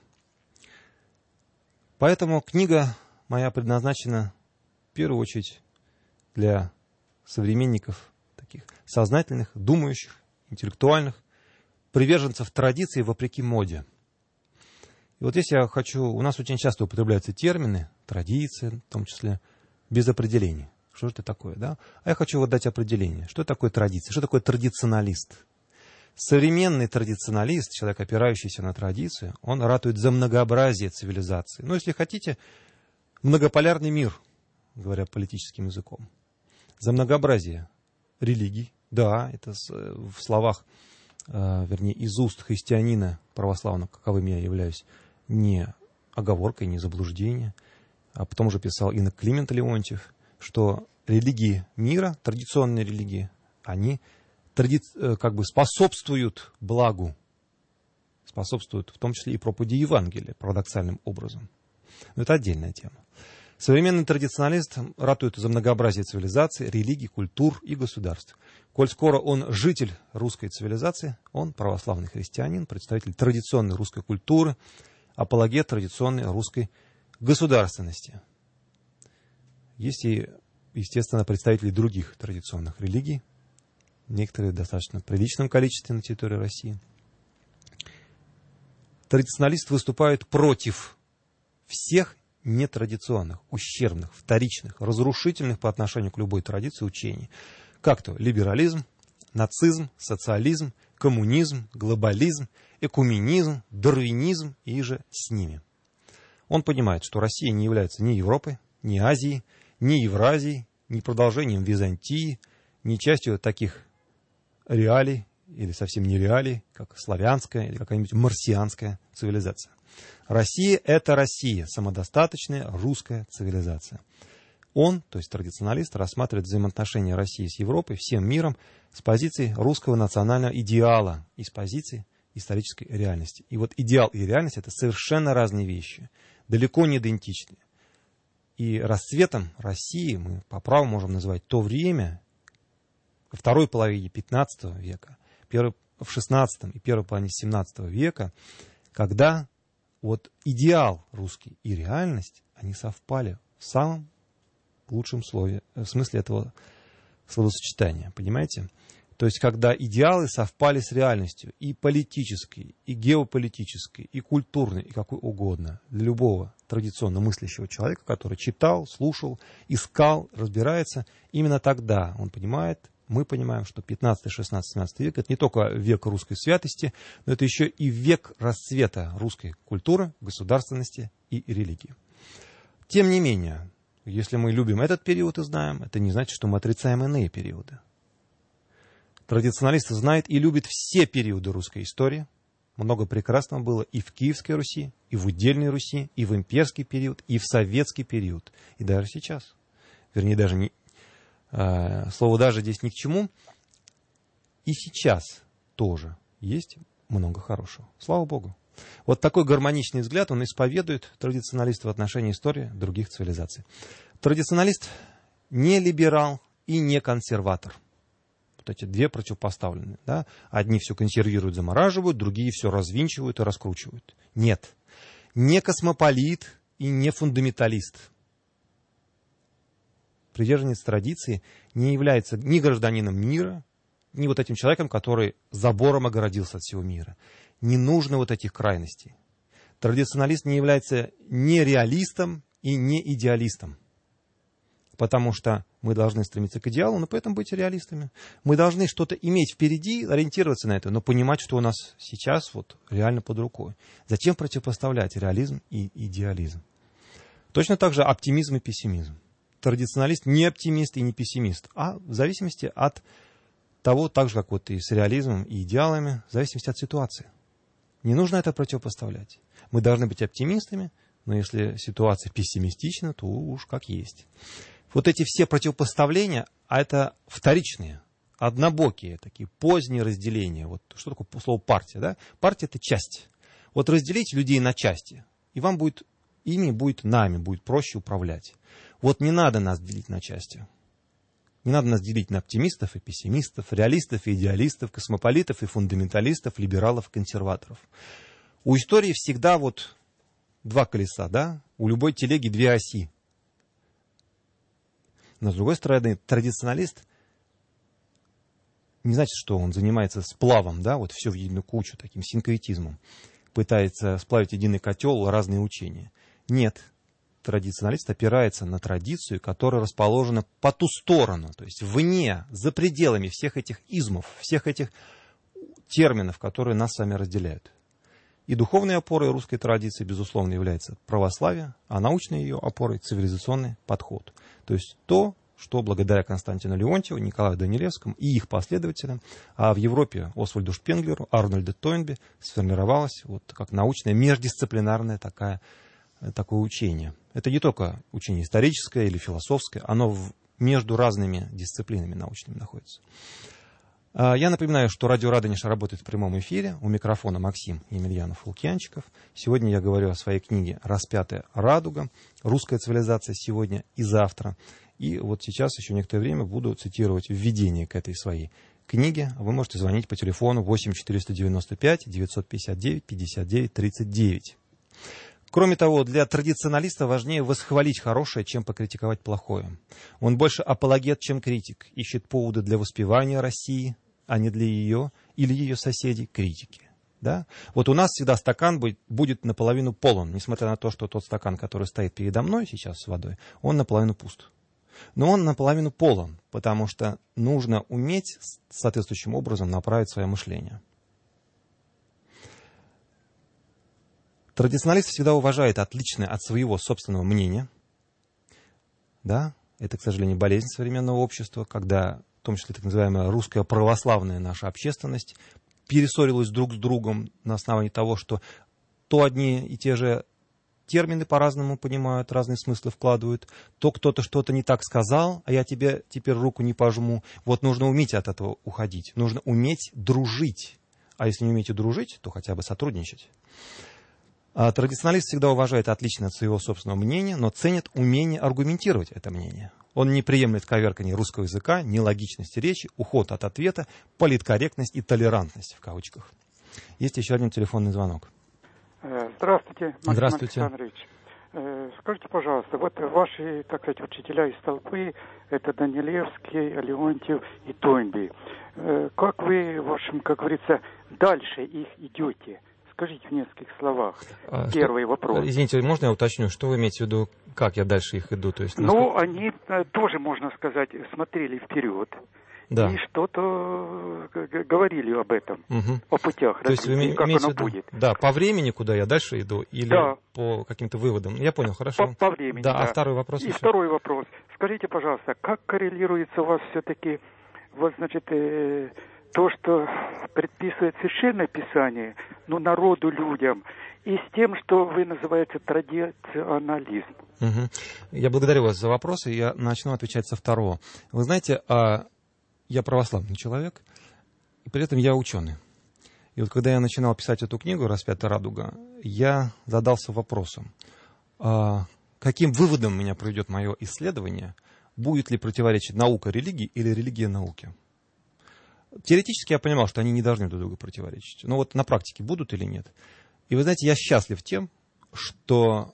Поэтому книга моя предназначена в первую очередь для современников, таких сознательных, думающих, интеллектуальных, приверженцев традиции вопреки моде. И вот здесь я хочу... У нас очень часто употребляются термины, традиции, в том числе, без определения. Что же это такое, да? А я хочу вот дать определение. Что такое традиция? Что такое традиционалист? Современный традиционалист, человек, опирающийся на традицию, он ратует за многообразие цивилизации. Ну, если хотите, многополярный мир, говоря политическим языком. За многообразие религий. Да, это в словах, вернее, из уст христианина православного, каковым я являюсь, не оговоркой, не заблуждение. А потом уже писал инок Климент Леонтьев, что религии мира, традиционные религии, они как бы способствуют благу, способствуют в том числе и проповеди Евангелия парадоксальным образом. Но это отдельная тема. Современный традиционалист ратует за многообразие цивилизаций, религий, культур и государств. Коль скоро он житель русской цивилизации, он православный христианин, представитель традиционной русской культуры, апологет традиционной русской государственности. Есть и, естественно, представители других традиционных религий, некоторые в достаточно приличном количестве на территории России. Традиционалисты выступают против всех нетрадиционных, ущербных, вторичных, разрушительных по отношению к любой традиции учений, как то либерализм, нацизм, социализм, коммунизм, глобализм, экуменизм, дарвинизм и же с ними. Он понимает, что Россия не является ни Европой, ни Азией, ни Евразией, ни продолжением Византии, ни частью таких реалий или совсем не реалий, как славянская или какая-нибудь марсианская цивилизация. Россия – это Россия, самодостаточная русская цивилизация. Он, то есть традиционалист, рассматривает взаимоотношения России с Европой, всем миром, с позиции русского национального идеала и с позиции исторической реальности. И вот идеал и реальность – это совершенно разные вещи, далеко не идентичны. И расцветом России мы по праву можем называть то время, во второй половине XV века, в XVI и первой половине XVII века, когда вот идеал русский и реальность, они совпали в самом лучшем смысле этого словосочетания, понимаете? То есть, когда идеалы совпали с реальностью и политической, и геополитической, и культурной, и какой угодно, для любого традиционно мыслящего человека, который читал, слушал, искал, разбирается, именно тогда он понимает, мы понимаем, что 15, 16, 17 век – это не только век русской святости, но это еще и век расцвета русской культуры, государственности и религии. Тем не менее, если мы любим этот период и знаем, это не значит, что мы отрицаем иные периоды. Традиционалисты знают и любят все периоды русской истории. Много прекрасного было и в Киевской Руси, и в Удельной Руси, и в имперский период, и в советский период, и даже сейчас. Вернее, даже не... Слово «даже» здесь ни к чему. И сейчас тоже есть много хорошего. Слава Богу. Вот такой гармоничный взгляд он исповедует традиционалист в отношении истории других цивилизаций. Традиционалист не либерал и не консерватор. Вот эти две противопоставленные. Да? Одни все консервируют, замораживают, другие все развинчивают и раскручивают. Нет. Не космополит и не фундаменталист. Приверженец традиции не является ни гражданином мира, ни вот этим человеком, который забором огородился от всего мира. Не нужно вот этих крайностей. Традиционалист не является ни реалистом и не идеалистом. Потому что мы должны стремиться к идеалу, но поэтому быть реалистами. Мы должны что-то иметь впереди, ориентироваться на это, но понимать, что у нас сейчас вот реально под рукой. Зачем противопоставлять реализм и идеализм? Точно так же оптимизм и пессимизм. Традиционалист не оптимист и не пессимист, а в зависимости от того, так же, как вот и с реализмом и идеалами, в зависимости от ситуации. Не нужно это противопоставлять. Мы должны быть оптимистами, но если ситуация пессимистична, то уж как есть. Вот эти все противопоставления, а это вторичные, однобокие, такие поздние разделения. Вот что такое слово партия? Да? Партия – это часть. Вот разделите людей на части, и вам будет, нами будет проще управлять. Вот не надо нас делить на части. Не надо нас делить на оптимистов и пессимистов, реалистов и идеалистов, космополитов и фундаменталистов, либералов и консерваторов. У истории всегда вот два колеса, да? У любой телеги две оси. Но, с другой стороны, традиционалист не значит, что он занимается сплавом, да, вот все в единую кучу, таким синкретизмом. пытается сплавить в единый котел разные учения. Нет. Традиционалист опирается на традицию, которая расположена по ту сторону, то есть вне, за пределами всех этих измов, всех этих терминов, которые нас с вами разделяют. И духовной опорой русской традиции, безусловно, является православие, а научной ее опорой цивилизационный подход. То есть то, что благодаря Константину Леонтьеву, Николаю Данилевскому и их последователям, а в Европе Освальду Шпенглеру, Арнольду Тойнби сформировалось вот как научное междисциплинарное такое учение. Это не только учение историческое или философское, оно между разными дисциплинами научными находится. Я напоминаю, что радио Радонеж работает в прямом эфире. У микрофона Максим Емельянов-Лукьянчиков. Сегодня я говорю о своей книге «Распятая радуга. Русская цивилизация сегодня и завтра». И вот сейчас еще некоторое время буду цитировать введение к этой своей книге. Вы можете звонить по телефону 8 495 959 59 39. Кроме того, для традиционалиста важнее восхвалить хорошее, чем покритиковать плохое. Он больше апологет, чем критик, ищет поводы для воспевания России, а не для ее или ее соседей критики. Да? Вот у нас всегда стакан будет наполовину полон, несмотря на то, что тот стакан, который стоит передо мной сейчас с водой, он наполовину пуст. Но он наполовину полон, потому что нужно уметь соответствующим образом направить свое мышление. Традиционалист всегда уважает отличное от своего собственного мнения. Да, это, к сожалению, болезнь современного общества, когда, в том числе так называемая русская православная наша общественность, перессорилась друг с другом на основании того, что то одни и те же термины по-разному понимают, разные смыслы вкладывают, то кто-то что-то не так сказал, а я тебе теперь руку не пожму. Вот нужно уметь от этого уходить, нужно уметь дружить. А если не умеете дружить, то хотя бы сотрудничать. Традиционалист всегда уважает отличное от своего собственного мнения, но ценит умение аргументировать это мнение. Он не приемлет коверканье русского языка, нелогичности речи, уход от ответа, политкорректность и толерантность в кавычках. Есть еще один телефонный звонок. Здравствуйте, Максим Здравствуйте. Александрович. Скажите, пожалуйста, вот ваши, так сказать, учителя из толпы, это Данилевский, Леонтьев и Тойнби. Как вы, в общем, как говорится, дальше их идете? Скажите в нескольких словах. Первый вопрос. Извините, можно я уточню, что вы имеете в виду, как я дальше их иду? То есть, ну, они тоже, можно сказать, смотрели вперед. Да. И что-то говорили об этом, о путях развития, как оно будет. Да, по времени, куда я дальше иду, или по каким-то выводам? Я понял, хорошо. По времени, да. А второй вопрос И еще? Второй вопрос. Скажите, пожалуйста, как коррелируется у вас все-таки, вот, значит, то, что предписывает Священное Писание, ну, народу, людям, и с тем, что вы называете традиционализм? Я благодарю вас за вопросы, я начну отвечать со второго. Вы знаете, я православный человек, и при этом я ученый. И вот когда я начинал писать эту книгу «Распятая радуга», я задался вопросом, каким выводом меня приведет мое исследование, будет ли противоречить наука религии или религия науке. Теоретически я понимал, что они не должны друг другу противоречить. Но вот на практике будут или нет. И вы знаете, я счастлив тем, что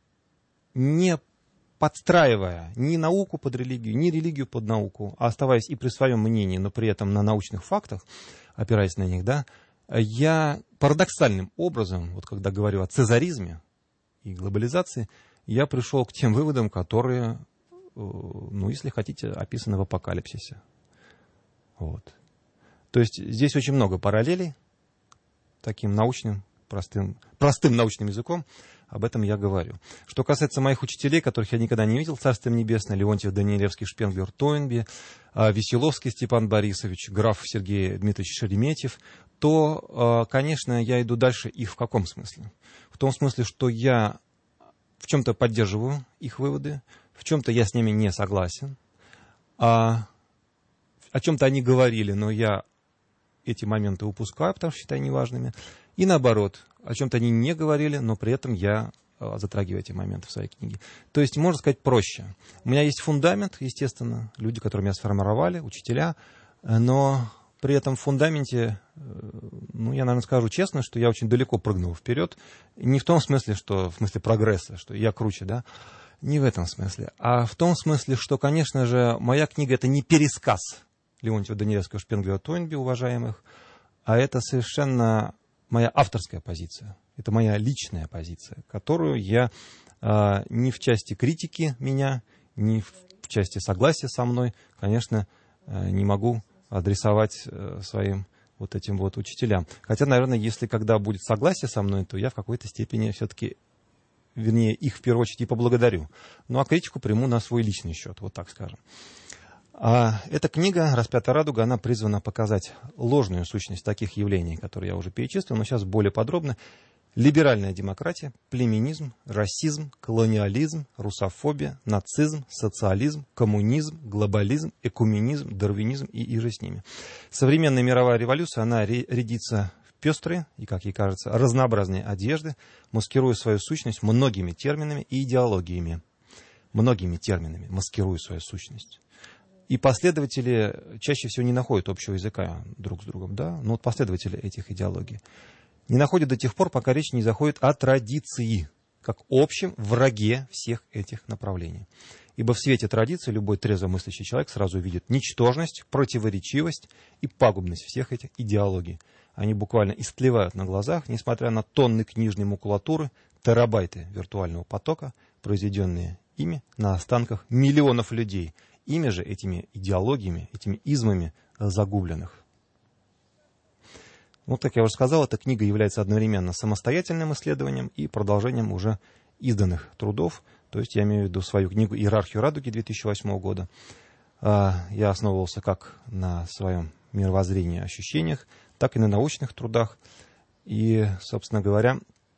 не подстраивая ни науку под религию, ни религию под науку, а оставаясь и при своем мнении, но при этом на научных фактах, опираясь на них, да, я парадоксальным образом, вот когда говорю о цезаризме и глобализации, я пришел к тем выводам, которые, ну, если хотите, описаны в Апокалипсисе. Вот. То есть здесь очень много параллелей, таким научным, простым научным языком, об этом я говорю. Что касается моих учителей, которых я никогда не видел, Царство Небесное, Леонтьев, Данилевский, Шпенглер, Тойнби, Веселовский Степан Борисович, граф Сергей Дмитриевич Шереметьев, то, конечно, я иду дальше их в каком смысле? В том смысле, что я в чем-то поддерживаю их выводы, в чем-то я с ними не согласен, о чем-то они говорили, но я эти моменты упускаю, потому что считаю неважными. И наоборот, о чем-то они не говорили, но при этом я затрагиваю эти моменты в своей книге. То есть, можно сказать проще. У меня есть фундамент, естественно, люди, которые меня сформировали, учителя, но при этом в фундаменте, ну, я, наверное, скажу честно, что я очень далеко прыгнул вперед. Не в том смысле, что в смысле прогресса, что я круче, да, не в этом смысле, а в том смысле, что, конечно же, моя книга — это не пересказ Леонтьева, Данилевского, Шпенглера, Тойнби, уважаемых, а это совершенно моя авторская позиция. Это моя личная позиция, которую я ни в части критики меня, ни в части согласия со мной, конечно, не могу адресовать своим вот этим вот учителям. Хотя, наверное, если когда будет согласие со мной, то я в какой-то степени все-таки, вернее, их в первую очередь и поблагодарю. Ну, а критику приму на свой личный счет, вот так скажем. Эта книга «Распятая радуга», она призвана показать ложную сущность таких явлений, которые я уже перечислил, но сейчас более подробно. Либеральная демократия, племенизм, расизм, колониализм, русофобия, нацизм, социализм, коммунизм, глобализм, экуменизм, дарвинизм и иже с ними. Современная мировая революция, она рядится в пестрые и, как ей кажется, разнообразные одежды, маскируя свою сущность многими терминами и идеологиями. Многими терминами маскируя свою сущность. И последователи чаще всего не находят общего языка друг с другом, да? Но вот последователи этих идеологий не находят до тех пор, пока речь не заходит о традиции, как общем враге всех этих направлений. Ибо в свете традиции любой трезвомыслящий человек сразу видит ничтожность, противоречивость и пагубность всех этих идеологий. Они буквально истлевают на глазах, несмотря на тонны книжной макулатуры, терабайты виртуального потока, произведенные ими на останках миллионов людей. Ими же, этими идеологиями, этими измами загубленных. Вот, как я уже сказал, эта книга является одновременно самостоятельным исследованием и продолжением уже изданных трудов. То есть я имею в виду свою книгу «Иерархию радуги» 2008 года. Я основывался как на своем мировоззрении и ощущениях, так и на научных трудах. И, собственно говоря,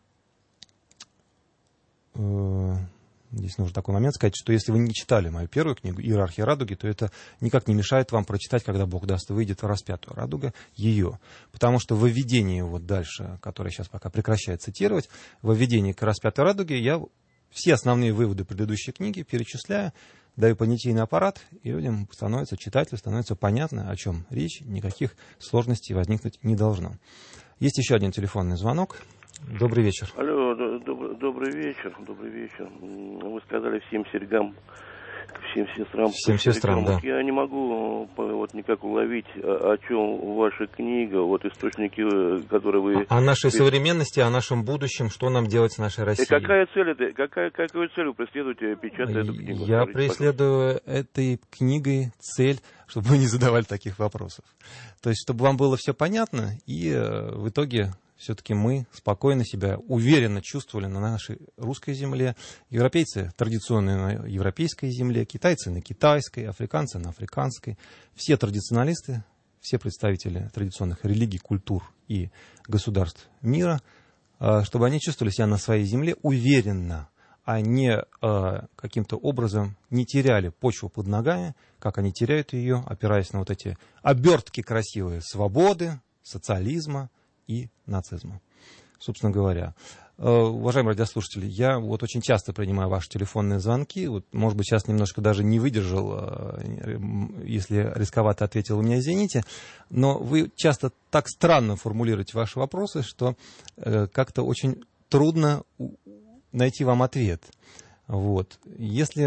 здесь нужно такой момент сказать, что если вы не читали мою первую книгу «Иерархия радуги», то это никак не мешает вам прочитать, когда Бог даст, выйдет «Распятую радуга», ее. Потому что в введении вот дальше, которое сейчас пока прекращаю цитировать, в введении к «Распятой радуге» я все основные выводы предыдущей книги перечисляю, даю понятийный аппарат, и людям становится, читателю становится понятно, о чем речь, никаких сложностей возникнуть не должно. Есть еще один телефонный звонок. Добрый вечер. Алло, добрый вечер, добрый вечер. Вы сказали всем серьгам, всем сестрам. Всем сестрам, да. Я не могу вот никак уловить, о чем ваша книга, вот источники, которые вы... О нашей современности, о нашем будущем, что нам делать с нашей Россией. И какая цель какую цель вы преследуете, печатая эту книгу? Я преследую этой книгой цель, чтобы вы не задавали таких вопросов. То есть, чтобы вам было все понятно, и в итоге... Все-таки мы спокойно себя уверенно чувствовали на нашей русской земле. Европейцы традиционно на европейской земле, китайцы на китайской, африканцы на африканской. Все традиционалисты, все представители традиционных религий, культур и государств мира, чтобы они чувствовали себя на своей земле уверенно, а не каким-то образом не теряли почву под ногами, как они теряют ее, опираясь на вот эти обертки красивые свободы, социализма и нацизма. Собственно говоря, уважаемые радиослушатели, я вот очень часто принимаю ваши телефонные звонки. Вот, может быть, сейчас немножко даже не выдержал, если рисковато ответил, вы меня извините, но вы часто так странно формулируете ваши вопросы, что как-то очень трудно найти вам ответ. Вот. Если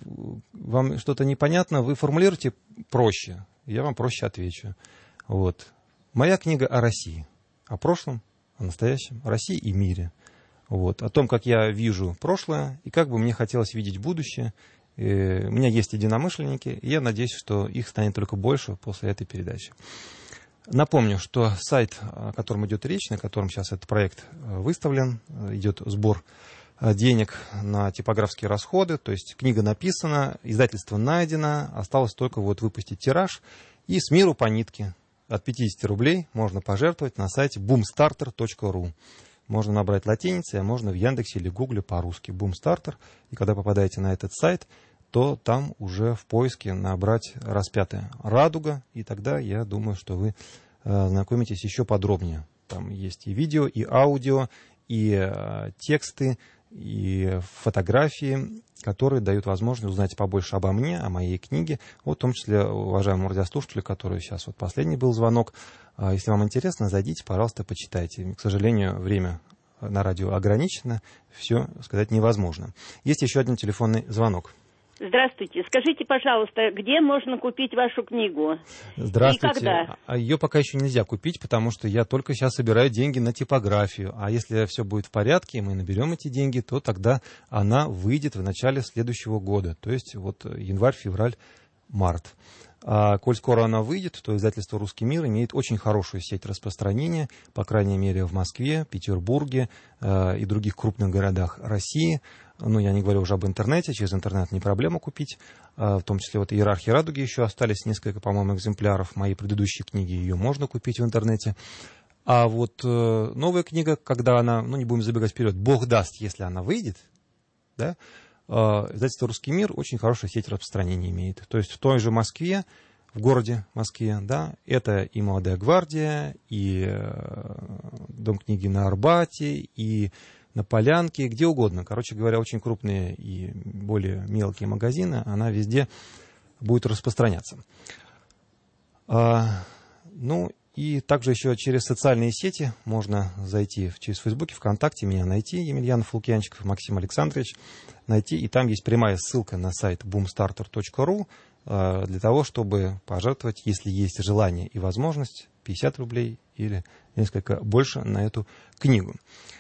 вам что-то непонятно, вы формулируйте проще, я вам проще отвечу. Вот. Моя книга о России. О прошлом, о настоящем, о России и мире. Вот. О том, как я вижу прошлое и как бы мне хотелось видеть будущее. У меня есть единомышленники, и я надеюсь, что их станет только больше после этой передачи. Напомню, что сайт, о котором идет речь, на котором сейчас этот проект выставлен, идет сбор денег на типографские расходы, то есть книга написана, издательство найдено, осталось только вот выпустить тираж и с миру по нитке. От 50 рублей можно пожертвовать на сайте boomstarter.ru. Можно набрать латиницей, а можно в Яндексе или Гугле по-русски Boomstarter. И когда попадаете на этот сайт, то там уже в поиске набрать «Распятая радуга». И тогда я думаю, что вы знакомитесь еще подробнее. Там есть и видео, и аудио, и тексты, и фотографии, которые дают возможность узнать побольше обо мне, о моей книге, вот в том числе уважаемому радиослушателю, который сейчас вот последний был звонок. Если вам интересно, зайдите, пожалуйста, почитайте. К сожалению, время на радио ограничено, все сказать невозможно. Есть еще один телефонный звонок. Здравствуйте. Скажите, пожалуйста, где можно купить вашу книгу? Здравствуйте. И когда? Ее пока еще нельзя купить, потому что я только сейчас собираю деньги на типографию. А если все будет в порядке, и мы наберем эти деньги, то тогда она выйдет в начале следующего года. То есть вот январь, февраль, март. А коль скоро она выйдет, то издательство «Русский мир» имеет очень хорошую сеть распространения, по крайней мере, в Москве, Петербурге и других крупных городах России. Ну, я не говорю уже об интернете, через интернет не проблема купить. В том числе вот «Иерархия радуги» еще остались несколько, по-моему, экземпляров. Мои предыдущие книги, ее можно купить в интернете. А вот новая книга, когда она, ну, не будем забегать вперед, Бог даст, если она выйдет, да, издательство «Русский мир» очень хорошая сеть распространения имеет. То есть в той же Москве, в городе Москве, да, это и «Молодая гвардия», и Дом книги на Арбате, и на Полянке, где угодно. Короче говоря, очень крупные и более мелкие магазины, она везде будет распространяться. Ну, и также еще через социальные сети можно зайти через Facebook, ВКонтакте, меня найти, Емельянов Лукьянчиков, Максим Александрович, найти, и там есть прямая ссылка на сайт boomstarter.ru для того, чтобы пожертвовать, если есть желание и возможность, 50 рублей или несколько больше на эту книгу.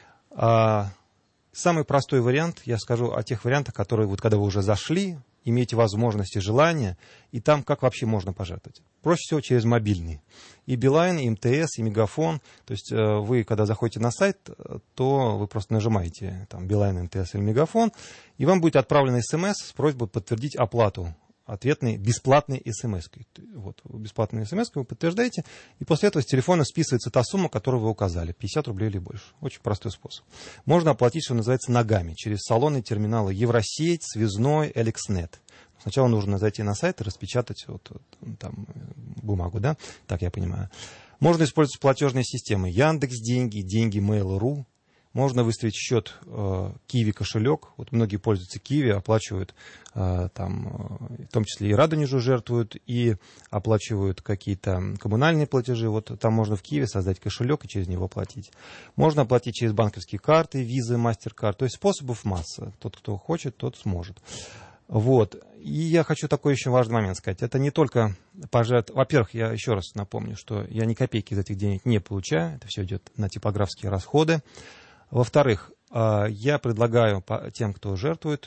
Самый простой вариант, я скажу о тех вариантах, которые вот когда вы уже зашли, имеете возможность и желание, и там как вообще можно пожертвовать? Проще всего через мобильный. И Билайн, и МТС, и Мегафон. То есть вы, когда заходите на сайт, то вы просто нажимаете там Билайн, МТС или Мегафон, и вам будет отправлена СМС с просьбой подтвердить оплату. Ответной бесплатной СМС-кой. Вот, бесплатной СМС-кой вы подтверждаете, и после этого с телефона списывается та сумма, которую вы указали, 50 рублей или больше. Очень простой способ. Можно оплатить, что называется, ногами, через салоны терминалы Евросеть, Связной, Элекснет. Сначала нужно зайти на сайт и распечатать вот, там, бумагу, да? Так я понимаю. Можно использовать платежные системы Яндекс.Деньги, Деньги Mail.ru. Можно выставить счет Киви кошелек. Вот многие пользуются Киви, оплачивают там, в том числе и Радонежу жертвуют, и оплачивают какие-то коммунальные платежи. Вот там можно в Киви создать кошелек и через него платить. Можно оплатить через банковские карты, визы, MasterCard. То есть способов масса. Тот, кто хочет, тот сможет. Вот. И я хочу такой еще важный момент сказать. Это не только пожертвовать. Во-первых, я еще раз напомню, что я ни копейки из этих денег не получаю. Это все идет на типографские расходы. Во-вторых, я предлагаю тем, кто жертвует,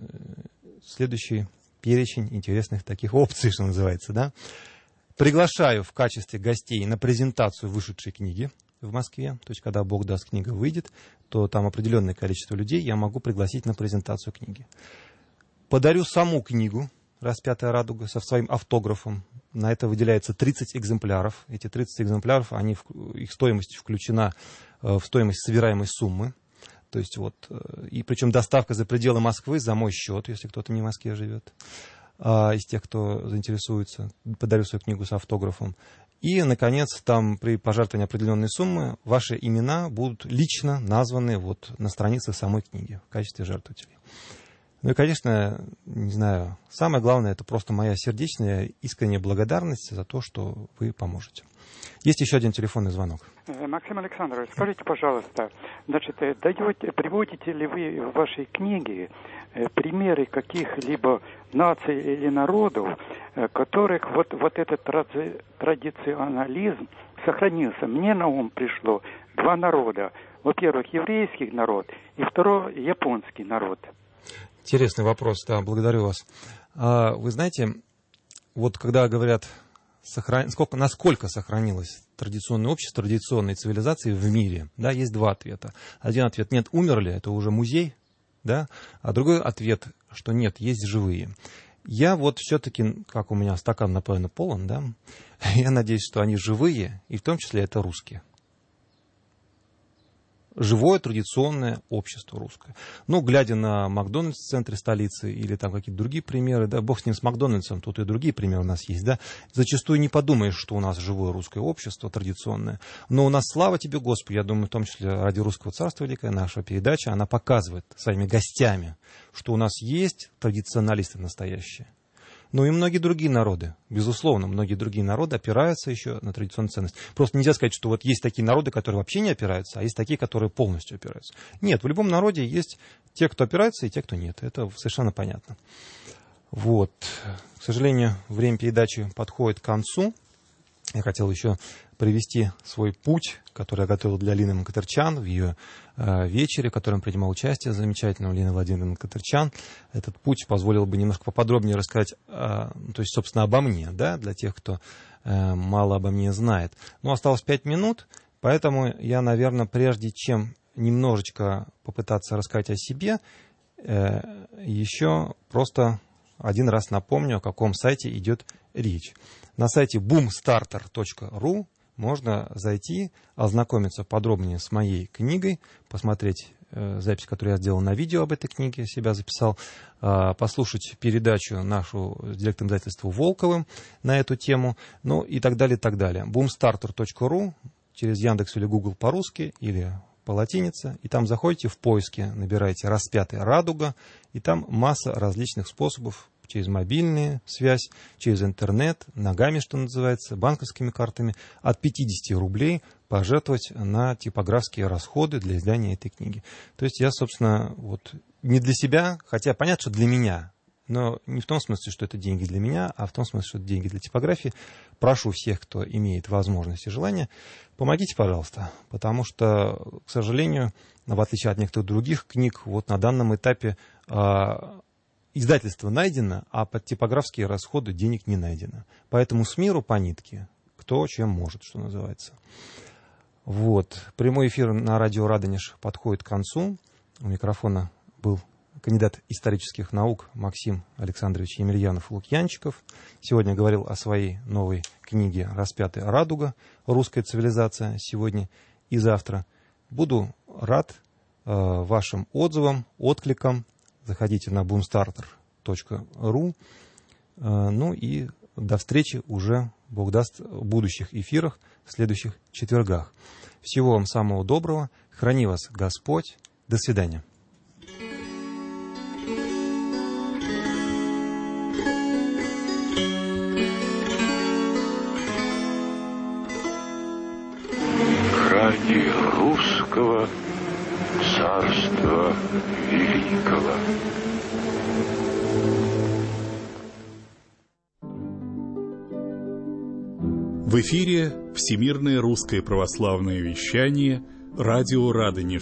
следующий перечень интересных таких опций, что называется. Да? Приглашаю в качестве гостей на презентацию вышедшей книги в Москве. То есть, когда Бог даст, книга выйдет, то там определенное количество людей я могу пригласить на презентацию книги. Подарю саму книгу «Распятая радуга» со своим автографом. На это выделяется 30 экземпляров. Эти 30 экземпляров, их стоимость включена в стоимость собираемой суммы. То есть вот, и причем доставка за пределы Москвы за мой счет, если кто-то не в Москве живет, из тех, кто заинтересуется, подарю свою книгу с автографом. И, наконец, там при пожертвовании определенной суммы ваши имена будут лично названы вот на странице самой книги в качестве жертвователей. Ну и, конечно, не знаю, самое главное, это просто моя сердечная, искренняя благодарность за то, что вы поможете. Есть еще один телефонный звонок. Максим Александрович, скажите, пожалуйста, значит, приводите ли вы в вашей книге примеры каких-либо наций или народов, которых вот этот традиционализм сохранился? Мне на ум пришло два народа. Во-первых, еврейский народ, и второй, японский народ. Интересный вопрос, да, благодарю вас. Вы знаете, вот когда говорят, насколько сохранилось традиционное общество, традиционные цивилизации в мире, да, есть два ответа. Один ответ — нет, умерли, это уже музей, да, а другой ответ, что нет, есть живые. Я вот все-таки, как у меня стакан наполовину полон, да, я надеюсь, что они живые, и в том числе это русские. Живое традиционное общество русское. Ну, глядя на Макдональдс в центре столицы или там какие-то другие примеры, да, бог с ним, с Макдональдсом, тут и другие примеры у нас есть, да, зачастую не подумаешь, что у нас живое русское общество традиционное. Но у нас, слава тебе, Господи, я думаю, в том числе ради Русского Царства Великая, наша передача, она показывает своими гостями, что у нас есть традиционалисты настоящие. Ну и многие другие народы, безусловно, многие другие народы опираются еще на традиционные ценности. Просто нельзя сказать, что вот есть такие народы, которые вообще не опираются, а есть такие, которые полностью опираются. Нет, в любом народе есть те, кто опирается, и те, кто нет. Это совершенно понятно. Вот. К сожалению, время передачи подходит к концу. Я хотел еще привести свой путь, который я готовил для Лины Мкатырчан в ее вечере, в котором принимал участие замечательного Лина Владимировна Мкатырчан. Этот путь позволил бы немножко поподробнее рассказать, то есть, собственно, обо мне, да, для тех, кто мало обо мне знает. Но осталось 5 минут, поэтому я, наверное, прежде чем немножечко попытаться рассказать о себе, еще просто один раз напомню, о каком сайте идет речь. На сайте boomstarter.ru можно зайти, ознакомиться подробнее с моей книгой, посмотреть запись, которую я сделал на видео об этой книге, себя записал, послушать передачу нашу с директором издательства Волковым на эту тему, ну и так далее, и так далее. boomstarter.ru через Яндекс или Google по-русски или по латинице, и там заходите в поиски, набираете «Распятая радуга», и там масса различных способов через мобильную связь, через интернет, ногами, что называется, банковскими картами, от 50 рублей пожертвовать на типографские расходы для издания этой книги. То есть я, собственно, вот не для себя, хотя понятно, что для меня, но не в том смысле, что это деньги для меня, а в том смысле, что это деньги для типографии. Прошу всех, кто имеет возможность и желание, помогите, пожалуйста, потому что, к сожалению, в отличие от некоторых других книг, вот на данном этапе издательство найдено, а под типографские расходы денег не найдено. Поэтому с миру по нитке, кто чем может, что называется. Вот. Прямой эфир на радио Радонеж подходит к концу. У микрофона был кандидат исторических наук Максим Александрович Емельянов-Лукьянчиков. Сегодня говорил о своей новой книге «Распятая радуга. Русская цивилизация. Сегодня и завтра». Буду рад вашим отзывам, откликам. Заходите на boomstarter.ru. Ну и до встречи уже, Бог даст, в будущих эфирах, в следующих четвергах. Всего вам самого доброго. Храни вас Господь. До свидания. Грани русского царства великого. В эфире Всемирное русское православное вещание «Радио Радонеж».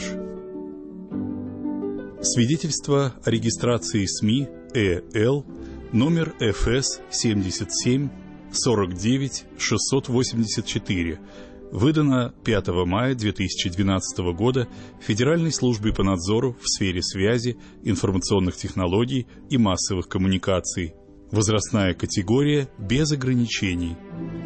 Свидетельство о регистрации СМИ ЭЛ номер ФС 77 49 684, выдано 5 мая 2012 года Федеральной службой по надзору в сфере связи, информационных технологий и массовых коммуникаций. Возрастная категория без ограничений.